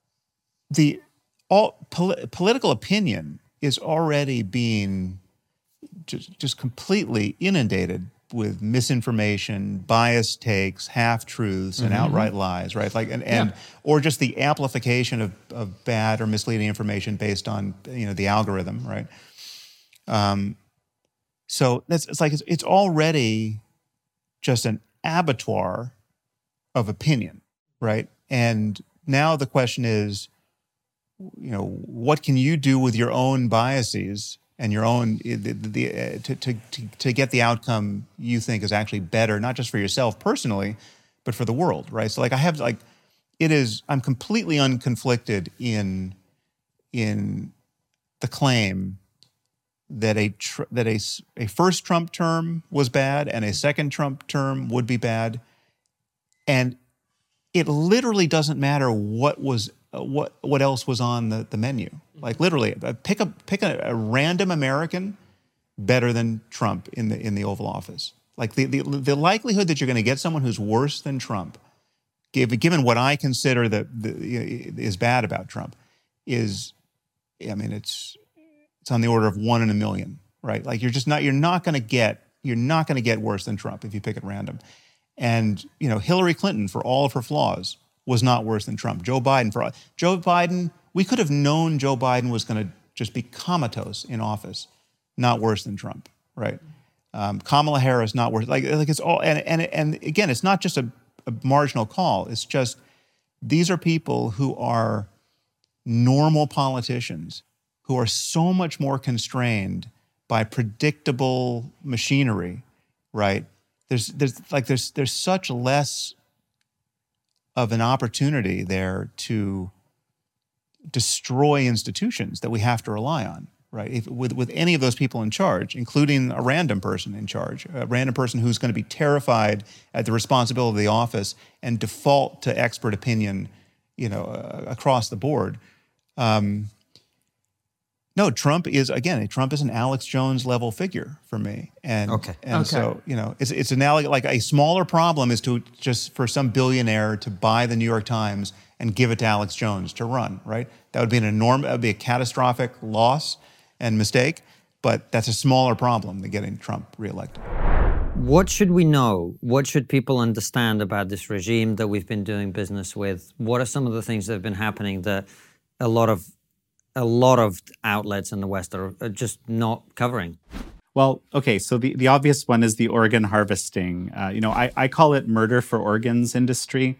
political opinion is already being just completely inundated with misinformation, biased takes, half-truths, and outright lies, right? Or just the amplification of bad or misleading information based on the algorithm, right? So it's already just an abattoir of opinion, right? And now the question is, what can you do with your own biases and your own to get the outcome you think is actually better, not just for yourself personally, but for the world, right? So I'm completely unconflicted in the claim that a first Trump term was bad and a second Trump term would be bad, and it literally doesn't matter what else was on the menu. Like literally, pick a random American better than Trump in the Oval Office. Like the likelihood that you're going to get someone who's worse than Trump, given what I consider is bad about Trump, it's on the order of 1 in a million, right? Like you're not going to get worse than Trump if you pick at random. And Hillary Clinton, for all of her flaws, was not worse than Trump. Joe Biden, we could have known Joe Biden was going to just be comatose in office, not worse than Trump, right? Kamala Harris, not worse. Like it's all, and again, it's not just a marginal call. It's just these are people who are normal politicians who are so much more constrained by predictable machinery, right? There's such less of an opportunity there to destroy institutions that we have to rely on, right? With any of those people in charge, including a random person in charge, a random person who's going to be terrified at the responsibility of the office and default to expert opinion, across the board. No, Trump is an Alex Jones level figure for me, so it's analogous. Like a smaller problem is to just for some billionaire to buy the New York Times and give it to Alex Jones to run, right? That would be a catastrophic loss and mistake, but that's a smaller problem than getting Trump reelected. What should we know? What should people understand about this regime that we've been doing business with? What are some of the things that have been happening that a lot of outlets in the West are just not covering? Well, okay, so the obvious one is the organ harvesting. I call it murder for organs industry.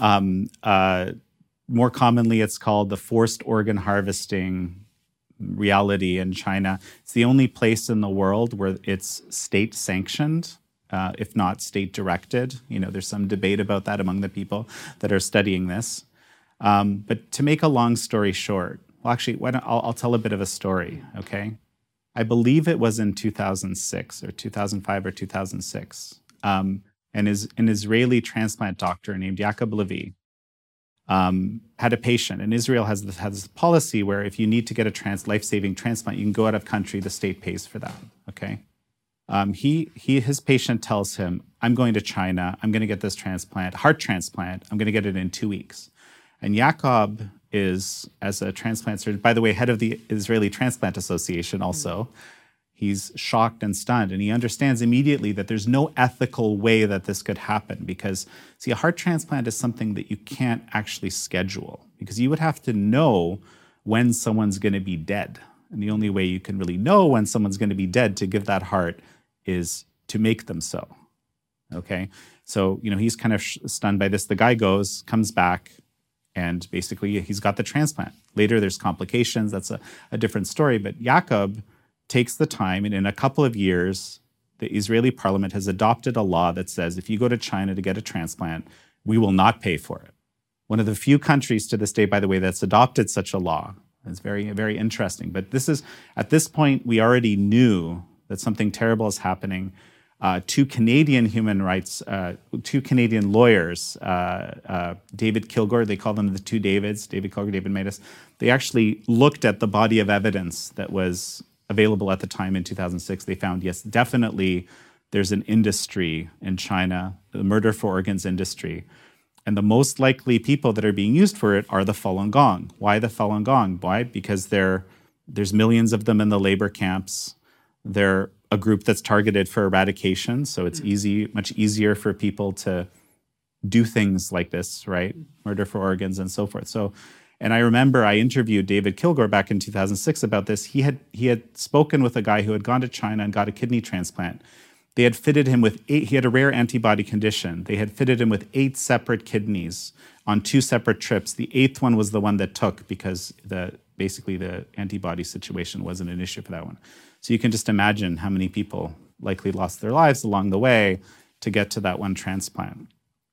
More commonly, it's called the forced organ harvesting reality in China. It's the only place in the world where it's state sanctioned, if not state directed. There's some debate about that among the people that are studying this. But to make a long story short, well, actually, I'll tell a bit of a story, okay? I believe it was in 2006 or 2005 or 2006. An Israeli transplant doctor named Yaakov Levy had a patient. And Israel has this policy where if you need to get a life-saving transplant, you can go out of country, the state pays for that, okay? His patient tells him, I'm going to China, I'm going to get this heart transplant, I'm going to get it in 2 weeks. And Yaakov is, as a transplant surgeon, by the way, head of the Israeli Transplant Association also, he's shocked and stunned. And he understands immediately that there's no ethical way that this could happen because, see, a heart transplant is something that you can't actually schedule because you would have to know when someone's going to be dead. And the only way you can really know when someone's going to be dead to give that heart is to make them so. Okay? So, he's kind of stunned by this. The guy comes back, and basically, he's got the transplant. Later, there's complications. That's a different story. But Yaakov takes the time, and in a couple of years, the Israeli parliament has adopted a law that says if you go to China to get a transplant, we will not pay for it. One of the few countries to this day, by the way, that's adopted such a law. It's very, very interesting. But at this point, we already knew that something terrible is happening. Two Canadian lawyers, David Kilgour, they call them the two Davids, David Kilgour, David Matas, they actually looked at the body of evidence that was available at the time in 2006. They found, yes, definitely there's an industry in China, the murder for organs industry. And the most likely people that are being used for it are the Falun Gong. Why the Falun Gong? Why? Because there's millions of them in the labor camps. They're a group that's targeted for eradication, so it's much easier for people to do things like this, right? Murder for organs and so forth. And I remember I interviewed David Kilgour back in 2006 about this. He had spoken with a guy who had gone to China and got a kidney transplant. They had fitted him with he had a rare antibody condition. They had fitted him with 8 separate kidneys on 2 separate trips. The 8th one was the one that took because basically the antibody situation wasn't an issue for that one. So you can just imagine how many people likely lost their lives along the way to get to that one transplant.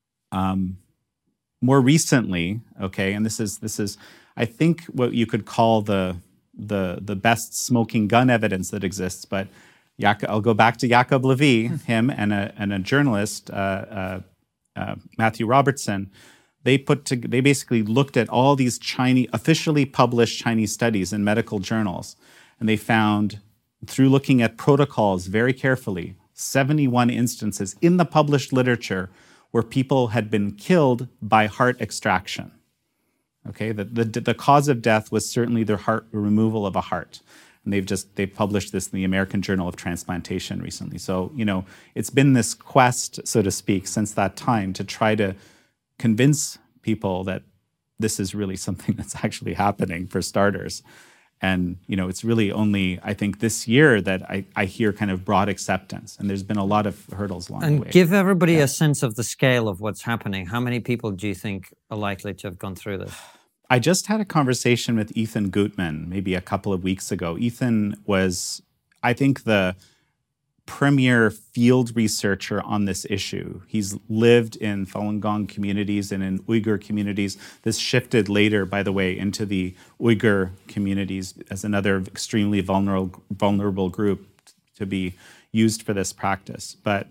More recently, okay, and this is I think what you could call the best smoking gun evidence that exists, but I'll go back to Yaakov Levy, him and a journalist, Matthew Robertson. They basically looked at all these officially published Chinese studies in medical journals, and they found, through looking at protocols very carefully, 71 instances in the published literature where people had been killed by heart extraction. Okay, the cause of death was certainly the removal of a heart. And they've published this in the American Journal of Transplantation recently. So, it's been this quest, so to speak, since that time to try to convince people that this is really something that's actually happening, for starters. And, it's really only, I think, this year that I hear kind of broad acceptance. And there's been a lot of hurdles along the way. And give everybody a sense of the scale of what's happening. How many people do you think are likely to have gone through this? I just had a conversation with Ethan Gutmann maybe a couple of weeks ago. Ethan was, I think, the premier field researcher on this issue. He's lived in Falun Gong communities and in Uyghur communities. This shifted later, by the way, into the Uyghur communities as another extremely vulnerable group to be used for this practice. But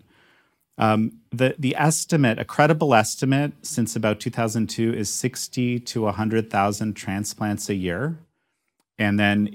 the estimate, a credible estimate since about 2002 is 60 to 100,000 transplants a year. And then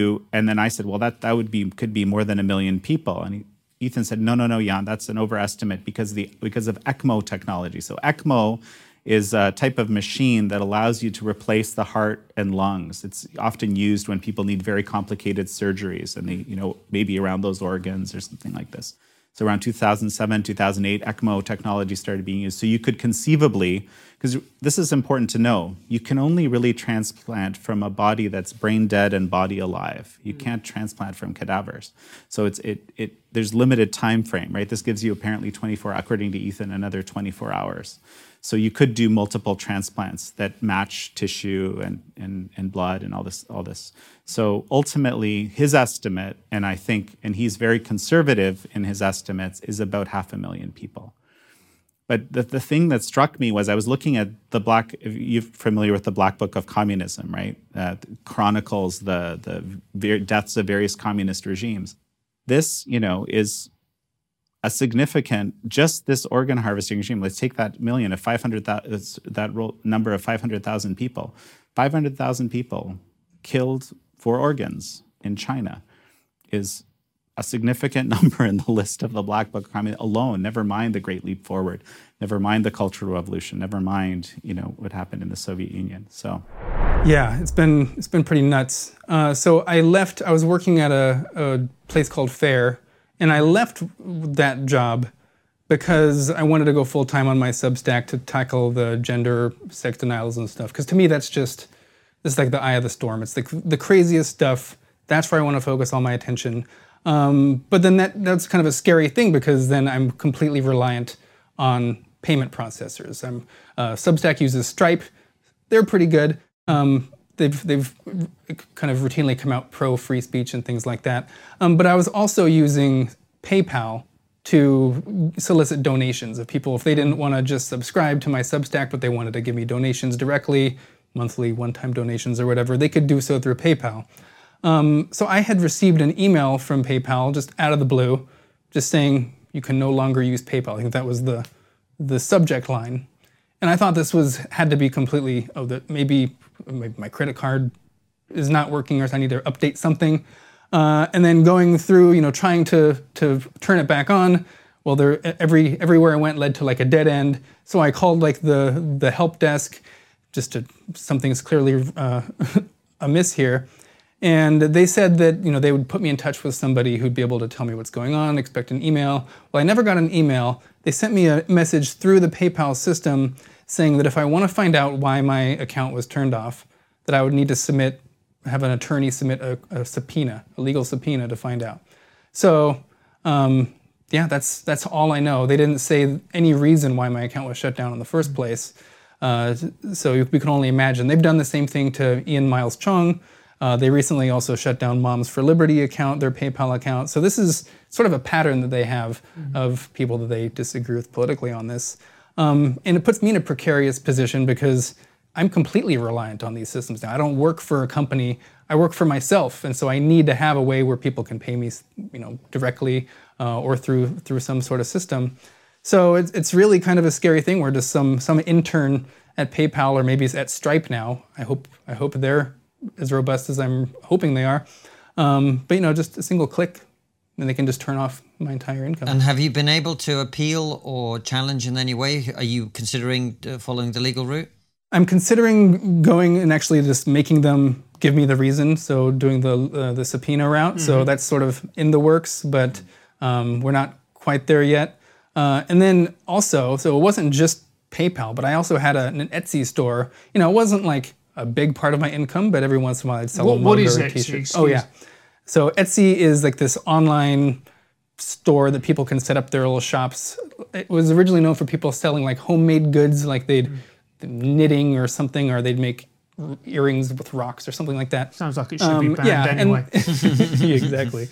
I said, well, that could be more than 1 million people. And Ethan said, no, Jan, that's an overestimate because of ECMO technology. So ECMO is a type of machine that allows you to replace the heart and lungs. It's often used when people need very complicated surgeries and they, maybe around those organs or something like this. So around 2007, 2008, ECMO technology started being used. So you could conceivably, because this is important to know, you can only really transplant from a body that's brain dead and body alive. You can't transplant from cadavers. So there's limited time frame, right? This gives you apparently 24, according to Ethan, another 24 hours. So you could do multiple transplants that match tissue and blood and all this. So ultimately, his estimate, and he's very conservative in his estimates, is about 500,000 people. But the thing that struck me was I was looking at if you're familiar with the Black Book of Communism, right? That chronicles the deaths of various communist regimes. This, is a significant, just this organ harvesting regime. Let's take that million of 500,000, number of 500,000 people. 500,000 people killed for organs in China is a significant number in the list of the Black Book of Communism alone. Never mind the Great Leap Forward. Never mind the Cultural Revolution. Never mind, what happened in the Soviet Union. So, yeah, it's been pretty nuts. So I left. I was working at a place called FAIR. And I left that job because I wanted to go full-time on my Substack to tackle the gender, sex denials and stuff. Because to me, this is like the eye of the storm. It's the craziest stuff. That's where I want to focus all my attention. But then that's kind of a scary thing because then I'm completely reliant on payment processors. Substack uses Stripe. They're pretty good. They've kind of routinely come out pro free speech and things like that. But I was also using PayPal to solicit donations of people. If they didn't want to just subscribe to my Substack, but they wanted to give me donations directly, monthly, one-time donations or whatever, they could do so through PayPal. So I had received an email from PayPal just out of the blue, just saying you can no longer use PayPal. I think that was the subject line. And I thought this had to be completely, that maybe my credit card is not working or I need to update something. And then going through, trying to turn it back on. Well, everywhere I went led to like a dead end. So I called like the help desk, something's clearly amiss here. And they said that, they would put me in touch with somebody who'd be able to tell me what's going on, expect an email. Well, I never got an email. They sent me a message through the PayPal system saying that if I want to find out why my account was turned off, that I would need to have an attorney submit a subpoena, a legal subpoena to find out. So, that's all I know. They didn't say any reason why my account was shut down in the first place. So we can only imagine. They've done the same thing to Ian Miles Chong. They recently also shut down Moms for Liberty account, their PayPal account. So this is sort of a pattern that they have of people that they disagree with politically on this. And it puts me in a precarious position because I'm completely reliant on these systems now. I don't work for a company. I work for myself. And so I need to have a way where people can pay me, directly or through some sort of system. So it's really kind of a scary thing where just some intern at PayPal or maybe at Stripe now, I hope they're as robust as I'm hoping they are. But just a single click and they can just turn off my entire income. And have you been able to appeal or challenge in any way? Are you considering following the legal route? I'm considering going and actually just making them give me the reason, so doing the subpoena route. Mm-hmm. So that's sort of in the works, but we're not quite there yet. And then also, so it wasn't just PayPal, but I also had an Etsy store. It wasn't like a big part of my income, but every once in a while I'd sell a mug or a t-shirt. Oh yeah. So Etsy is like this online store that people can set up their little shops. It was originally known for people selling like homemade goods, like they'd knitting or something, or they'd make earrings with rocks or something like that. Sounds like it should be banned anyway. Yeah, exactly.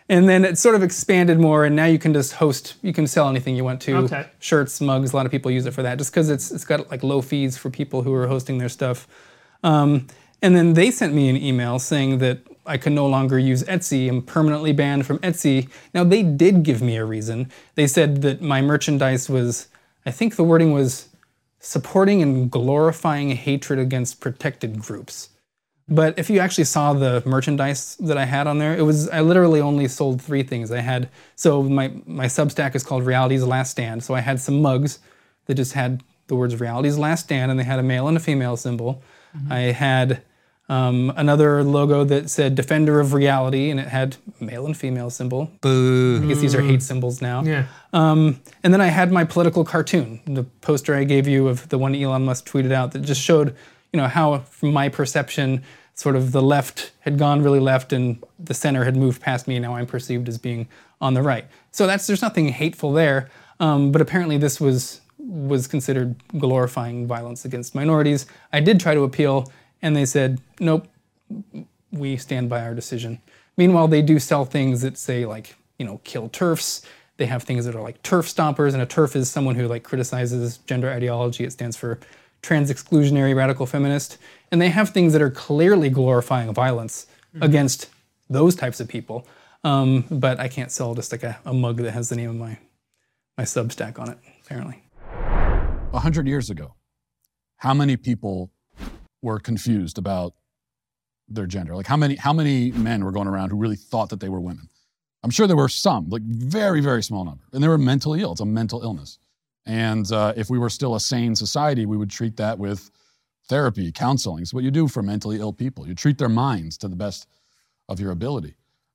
And then it sort of expanded more, and now you can just you can sell anything you want to. Okay. Shirts, mugs, a lot of people use it for that, just because it's got like low fees for people who are hosting their stuff. And then they sent me an email saying that I could no longer use Etsy. I'm permanently banned from Etsy. Now, they did give me a reason. They said that my merchandise was, I think the wording was, supporting and glorifying hatred against protected groups. But if you actually saw the merchandise that I had on there, I literally only sold 3 things. So my Substack is called Reality's Last Stand. So I had some mugs that just had the words Reality's Last Stand, and they had a male and a female symbol. Mm-hmm. I had another logo that said Defender of Reality, and it had male and female symbol. Boo. I guess these are hate symbols now. Yeah. And then I had my political cartoon, the poster I gave you of the one Elon Musk tweeted out that just showed, how from my perception, sort of the left had gone really left and the center had moved past me, and now I'm perceived as being on the right. So there's nothing hateful there, but apparently this was considered glorifying violence against minorities. I did try to appeal, and they said, nope, we stand by our decision. Meanwhile, they do sell things that say, like, kill TERFs. They have things that are like TERF stompers, and a TERF is someone who criticizes gender ideology. It stands for trans exclusionary radical feminist. And they have things that are clearly glorifying violence against those types of people. But I can't sell just like a mug that has the name of my Substack on it, apparently. 100 years ago, how many people were confused about their gender? Like how many men were going around who really thought that they were women? I'm sure there were some, like very, very small number. And they were mentally ill. It's a mental illness. And if we were still a sane society, we would treat that with therapy, counseling. It's what you do for mentally ill people. You treat their minds to the best of your ability.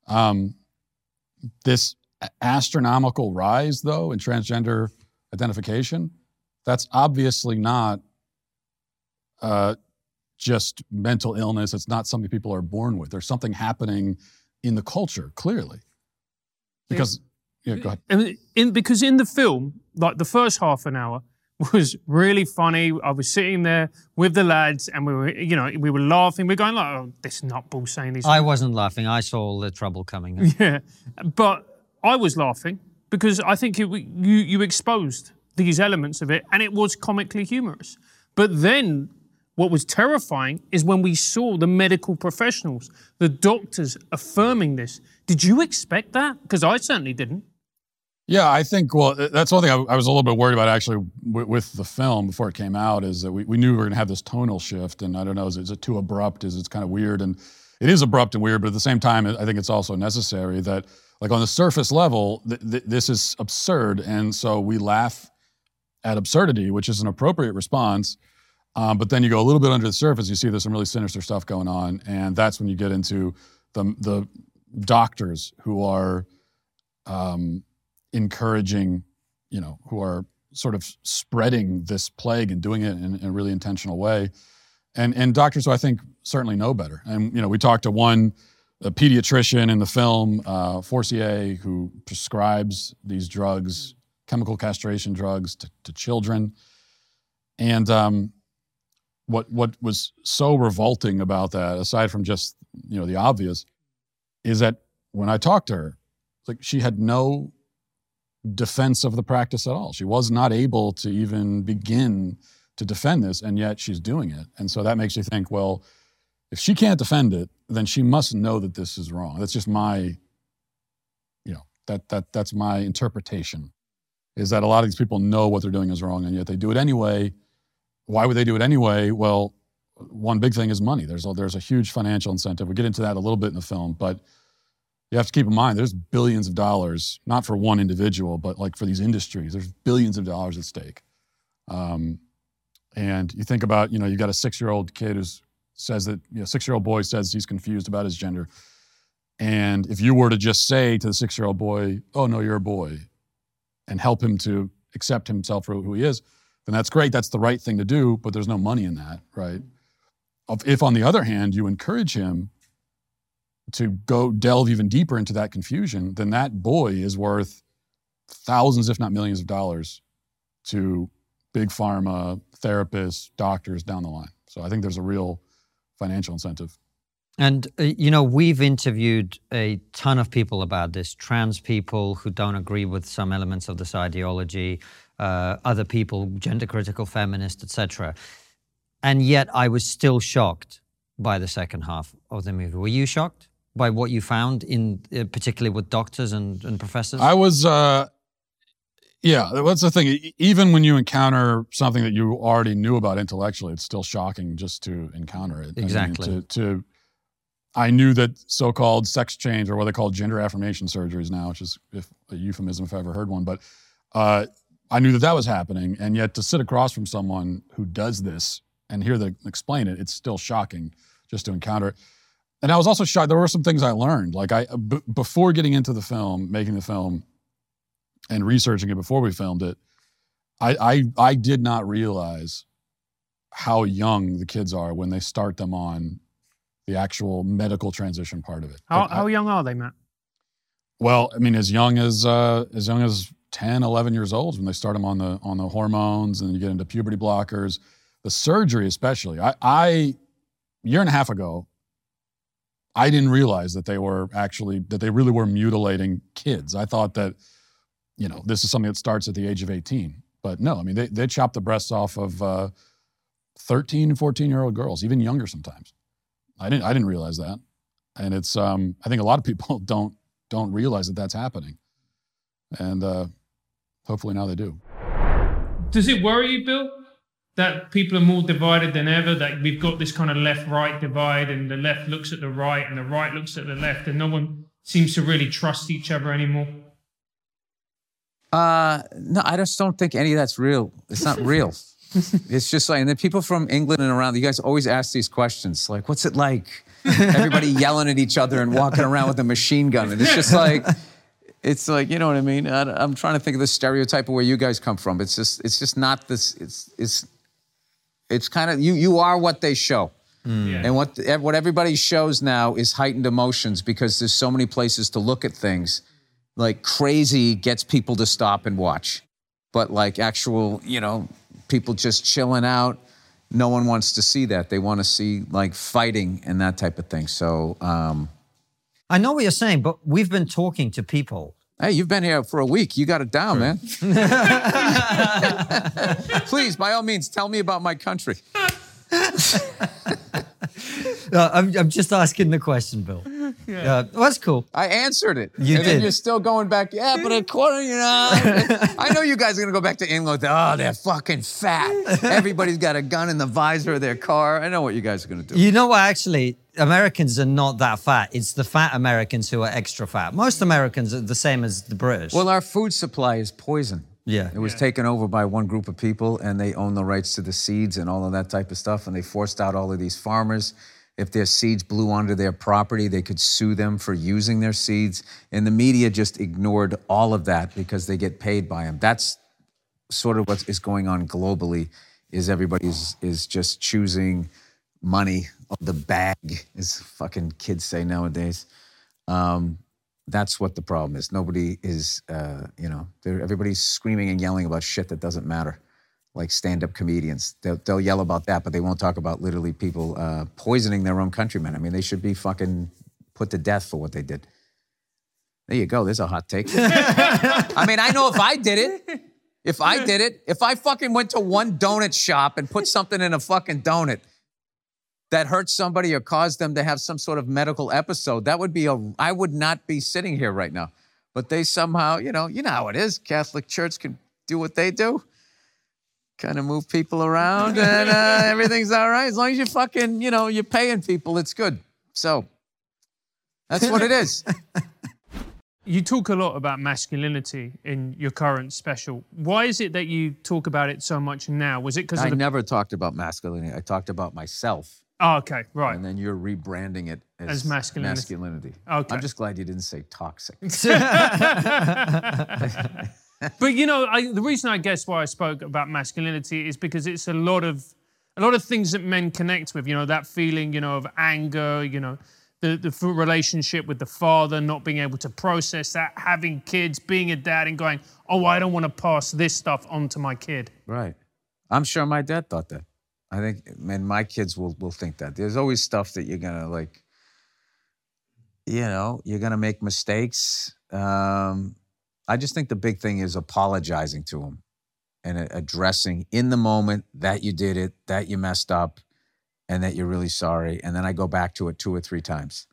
This astronomical rise, though, in transgender identification, that's obviously not just mental illness. It's not something people are born with. There's something happening in the culture, clearly. Because, yeah, go ahead. Because in the film, like the first half an hour was really funny. I was sitting there with the lads, and we were laughing. We were going like, "Oh, this nutball saying this." I wasn't laughing. I saw all the trouble coming. Yeah, but I was laughing because I think you exposed these elements of it, and it was comically humorous. But then, what was terrifying is when we saw the medical professionals, the doctors affirming this. Did you expect that? Because I certainly didn't. Yeah, I think, well, that's one thing I was a little bit worried about actually with the film before it came out, is that we knew we were going to have this tonal shift, and I don't know, is it too abrupt? Is it kind of weird? And it is abrupt and weird, but at the same time, I think it's also necessary that, like on the surface level, this is absurd, and so we laugh at absurdity, which is an appropriate response, but then you go a little bit under the surface, you see there's some really sinister stuff going on, and that's when you get into the doctors who are encouraging, who are sort of spreading this plague and doing it in a really intentional way. And doctors who I think certainly know better. And, we talked to a pediatrician in the film, Forcier, who prescribes these drugs, chemical castration drugs to children. And what was so revolting about that, aside from just, the obvious, is that when I talked to her, like she had no defense of the practice at all. She was not able to even begin to defend this, and yet she's doing it. And so that makes you think, well, if she can't defend it, then she must know that this is wrong. That's just my, that's my interpretation, is that a lot of these people know what they're doing is wrong, and yet they do it anyway. Why would they do it anyway? Well, one big thing is money. There's a huge financial incentive. We get into that a little bit in the film, but you have to keep in mind there's billions of dollars, not for one individual, but like for these industries, there's billions of dollars at stake. And you think about, you've got a 6-year-old kid who says that, 6-year-old boy says he's confused about his gender. And if you were to just say to the 6-year-old boy, oh, no, you're a boy, and help him to accept himself for who he is, then that's great. That's the right thing to do, but there's no money in that, right? If, on the other hand, you encourage him to go delve even deeper into that confusion, then that boy is worth thousands, if not millions of dollars to big pharma, therapists, doctors down the line. So I think there's a real financial incentive. And, we've interviewed a ton of people about this, trans people who don't agree with some elements of this ideology, other people, gender-critical feminists, etc. And yet I was still shocked by the second half of the movie. Were you shocked by what you found, particularly with doctors and professors? I was, yeah, that's the thing. Even when you encounter something that you already knew about intellectually, it's still shocking just to encounter it. Exactly. I knew that so-called sex change, or what they call gender affirmation surgeries now, which is a euphemism if I ever heard one, but I knew that was happening, and yet to sit across from someone who does this and hear them explain it, it's still shocking just to encounter it. And I was also shocked. There were some things I learned. Like before getting into the film, making the film, and researching it before we filmed it, I did not realize how young the kids are when they start them on the actual medical transition part of it. How young are they, Matt? Well, I mean, as young as 10, 11 years old when they start them on the hormones, and you get into puberty blockers, the surgery especially. A year and a half ago, I didn't realize that they really were mutilating kids. I thought that, this is something that starts at the age of 18. But no, I mean, they chop the breasts off of 13 and 14-year-old girls, even younger sometimes. I didn't realize that. And it's, I think a lot of people don't realize that that's happening. And hopefully now they do. Does it worry you, Bill, that people are more divided than ever, that we've got this kind of left-right divide, and the left looks at the right and the right looks at the left, and no one seems to really trust each other anymore? No, I just don't think any of that's real. It's not real. It's just like, and then people from England and around, you guys always ask these questions, like, what's it like? Everybody yelling at each other and walking around with a machine gun. And it's just like, you know what I mean? I'm trying to think of the stereotype of where you guys come from. It's just not this, it's kind of, you are what they show. Yeah. And what everybody shows now is heightened emotions, because there's so many places to look at things. Like crazy gets people to stop and watch. But like actual, people just chilling out, no one wants to see that. They want to see like fighting and that type of thing. So I know what you're saying, but we've been talking to people. Hey, you've been here for a week. You got it down, man. Please, by all means, tell me about my country. I'm just asking the question, Bill. Yeah. Well, that's cool. I answered it. You and did. Then you're still going back, yeah, but a quarter, I know you guys are going to go back to England. Oh, they're fucking fat. Everybody's got a gun in the visor of their car. I know what you guys are going to do. You know what, actually, Americans are not that fat. It's the fat Americans who are extra fat. Most Americans are the same as the British. Well, our food supply is poison. Yeah. It was taken over by one group of people, and they own the rights to the seeds and all of that type of stuff, and they forced out all of these farmers. If their seeds blew onto their property, they could sue them for using their seeds. And the media just ignored all of that because they get paid by them. That's sort of what is going on globally, is everybody is just choosing money of the bag, as fucking kids say nowadays. That's what the problem is. Nobody is, everybody's screaming and yelling about shit that doesn't matter. Like stand-up comedians. They'll yell about that, but they won't talk about literally people poisoning their own countrymen. I mean, they should be fucking put to death for what they did. There you go. There's a hot take. I mean, I know if I did it, if I fucking went to one donut shop and put something in a fucking donut that hurt somebody or caused them to have some sort of medical episode, I would not be sitting here right now. But they somehow, you know how it is. Catholic Church can do what they do. Kind of move people around and everything's all right. As long as you fucking, you're paying people, it's good. So that's what it is. You talk a lot about masculinity in your current special. Why is it that you talk about it so much now? Was it because I never talked about masculinity. I talked about myself. Oh, okay, right. And then you're rebranding it as masculinity. Okay. I'm just glad you didn't say toxic. But the reason I guess why I spoke about masculinity is because it's a lot of things that men connect with. That feeling, of anger. The relationship with the father, not being able to process that, having kids, being a dad, and going, oh, I don't want to pass this stuff on to my kid. Right. I'm sure my dad thought that. I think, man, my kids will think that. There's always stuff that you're gonna like. you're going to make mistakes. I just think the big thing is apologizing to them and addressing in the moment that you did it, that you messed up, and that you're really sorry. And then I go back to it 2 or 3 times.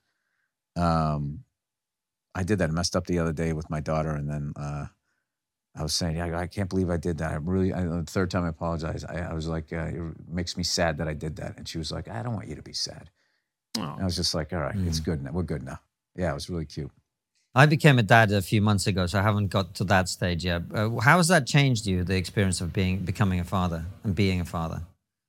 I did that. I messed up the other day with my daughter, and then I was saying, I can't believe I did that. The third time I apologized, I was like, it makes me sad that I did that. And she was like, I don't want you to be sad. I was just like, all right, it's good now. We're good now. Yeah, it was really cute. I became a dad a few months ago, so I haven't got to that stage yet. How has that changed you, the experience of becoming a father and being a father?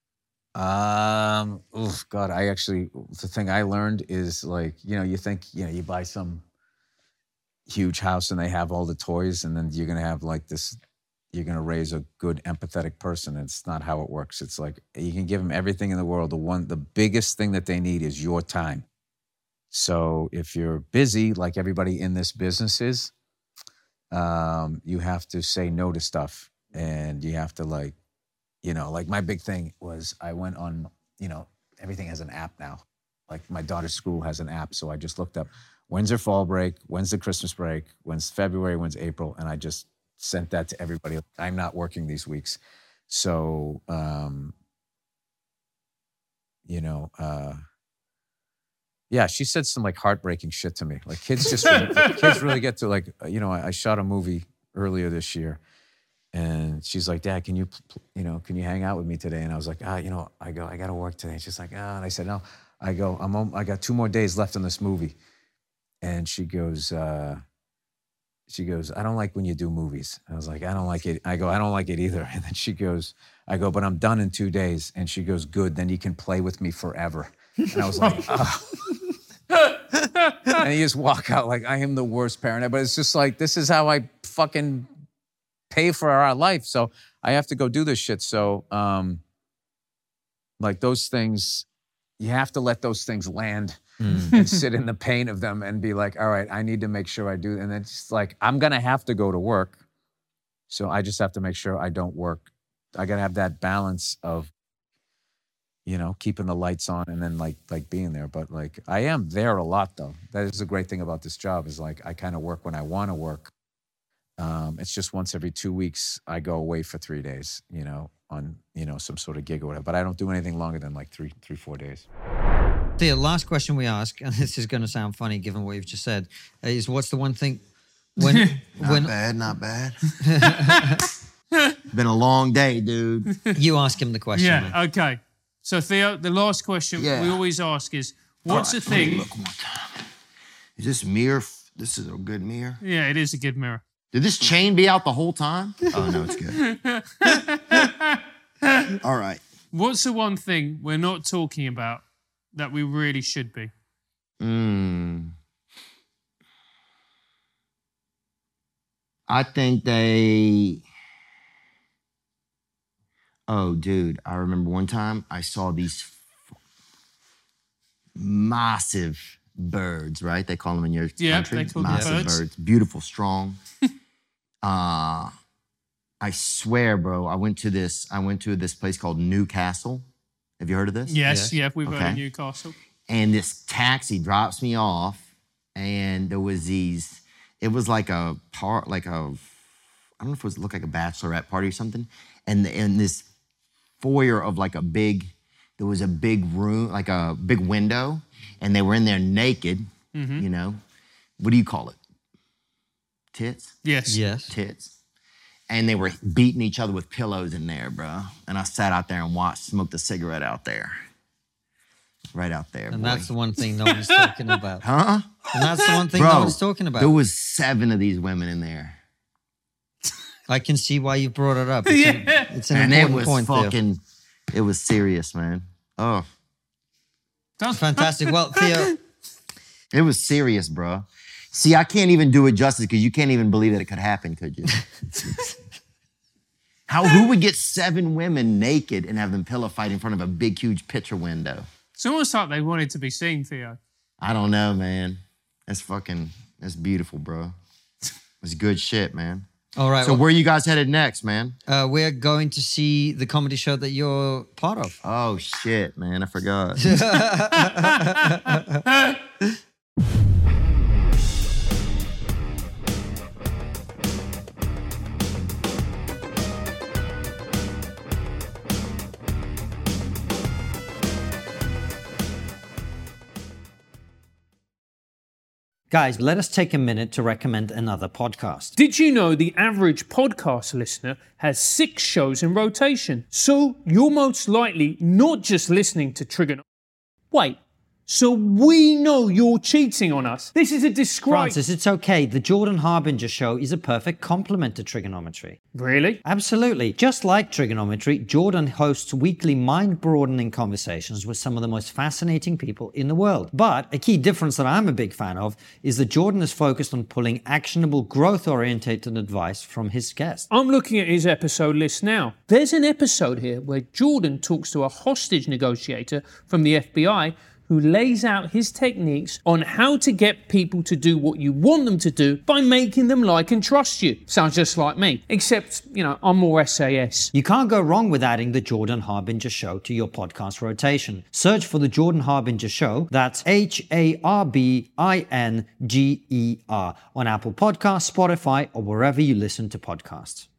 God, the thing I learned is like, you think, you buy some huge house and they have all the toys, and then you're going to have like this, you're going to raise a good empathetic person. It's not how it works. It's like, you can give them everything in the world. The biggest thing that they need is your time. So if you're busy, like everybody in this business is, you have to say no to stuff, and you have to like my big thing was I went on, everything has an app now. Like my daughter's school has an app. So I just looked up, when's their fall break? When's the Christmas break? When's February? When's April? And I just sent that to everybody. I'm not working these weeks. So, yeah, she said some like heartbreaking shit to me. Like kids really get to like, I shot a movie earlier this year, and she's like, Dad, can you hang out with me today? And I was like, I got to work today. She's like, and I said, no. I go, I got 2 more days left on this movie. And she goes, I don't like when you do movies. I was like, I don't like it. I go, I don't like it either. And then she goes, I go, but I'm done in 2 days. And she goes, good, then you can play with me forever. And I was like, oh. And you just walk out like, I am the worst parent. But it's just like, this is how I fucking pay for our life. So I have to go do this shit. So like those things, you have to let those things land and sit in the pain of them and be like, all right, I need to make sure I do. And then it's like, I'm going to have to go to work. So I just have to make sure I don't work. I got to have that balance of, keeping the lights on and then like being there. But like, I am there a lot though. That is the great thing about this job is like, I kind of work when I want to work. It's just once every 2 weeks, I go away for 3 days, on, some sort of gig or whatever. But I don't do anything longer than like 3-4 days. The last question we ask, and this is going to sound funny given what you've just said, is what's the one thing when... Not bad. Been a long day, dude. You ask him the question. Yeah, man. okay. So Theo, the last question we always ask is, what's the thing... Look one time. Is this mirror... This is a good mirror? Yeah, it is a good mirror. Did this chain be out the whole time? Oh, no, it's good. All right. What's the one thing we're not talking about that we really should be? I think they... Oh, dude, I remember one time I saw these massive birds, right? They call them in your country. They call massive birds. Beautiful, strong. I swear, bro, I went to this place called Newcastle. Have you heard of this? Yes. We've heard of Newcastle. And this taxi drops me off, and there was these. It was like a part, I don't know if it looked like a bachelorette party or something. And in this foyer of like there was a big room, like a big window, and they were in there naked. What do you call it? Tits? Yes. Tits. And they were beating each other with pillows in there, bro. And I sat out there and smoked a cigarette out there. Right out there, And boy. that's the one thing no one's talking about. Huh? And that's the one thing Bro, no one's talking about. There was 7 of these women in there. I can see why you brought it up. It's an And it important was point, Theo. fucking, it was serious, man. Oh. That's fantastic. Well, Theo. It was serious, bro. See, I can't even do it justice because you can't even believe that it could happen, could you? Who would get 7 women naked and have them pillow fight in front of a big, huge picture window? It's almost like they wanted to be seen, Theo. I don't know, man. That's beautiful, bro. It's good shit, man. All right. So where are you guys headed next, man? We're going to see the comedy show that you're part of. Oh, shit, man. I forgot. Guys, let us take a minute to recommend another podcast. Did you know the average podcast listener has 6 shows in rotation? So you're most likely not just listening to Trigonometry. Wait, so we know you're cheating on us. This is a disgrace. Francis, it's okay. The Jordan Harbinger Show is a perfect complement to Trigonometry. Really? Absolutely. Just like Trigonometry, Jordan hosts weekly mind-broadening conversations with some of the most fascinating people in the world. But a key difference that I'm a big fan of is that Jordan is focused on pulling actionable, growth-orientated advice from his guests. I'm looking at his episode list now. There's an episode here where Jordan talks to a hostage negotiator from the FBI who lays out his techniques on how to get people to do what you want them to do by making them like and trust you. Sounds just like me, except, I'm more SAS. You can't go wrong with adding the Jordan Harbinger Show to your podcast rotation. Search for the Jordan Harbinger Show, that's Harbinger, on Apple Podcasts, Spotify, or wherever you listen to podcasts.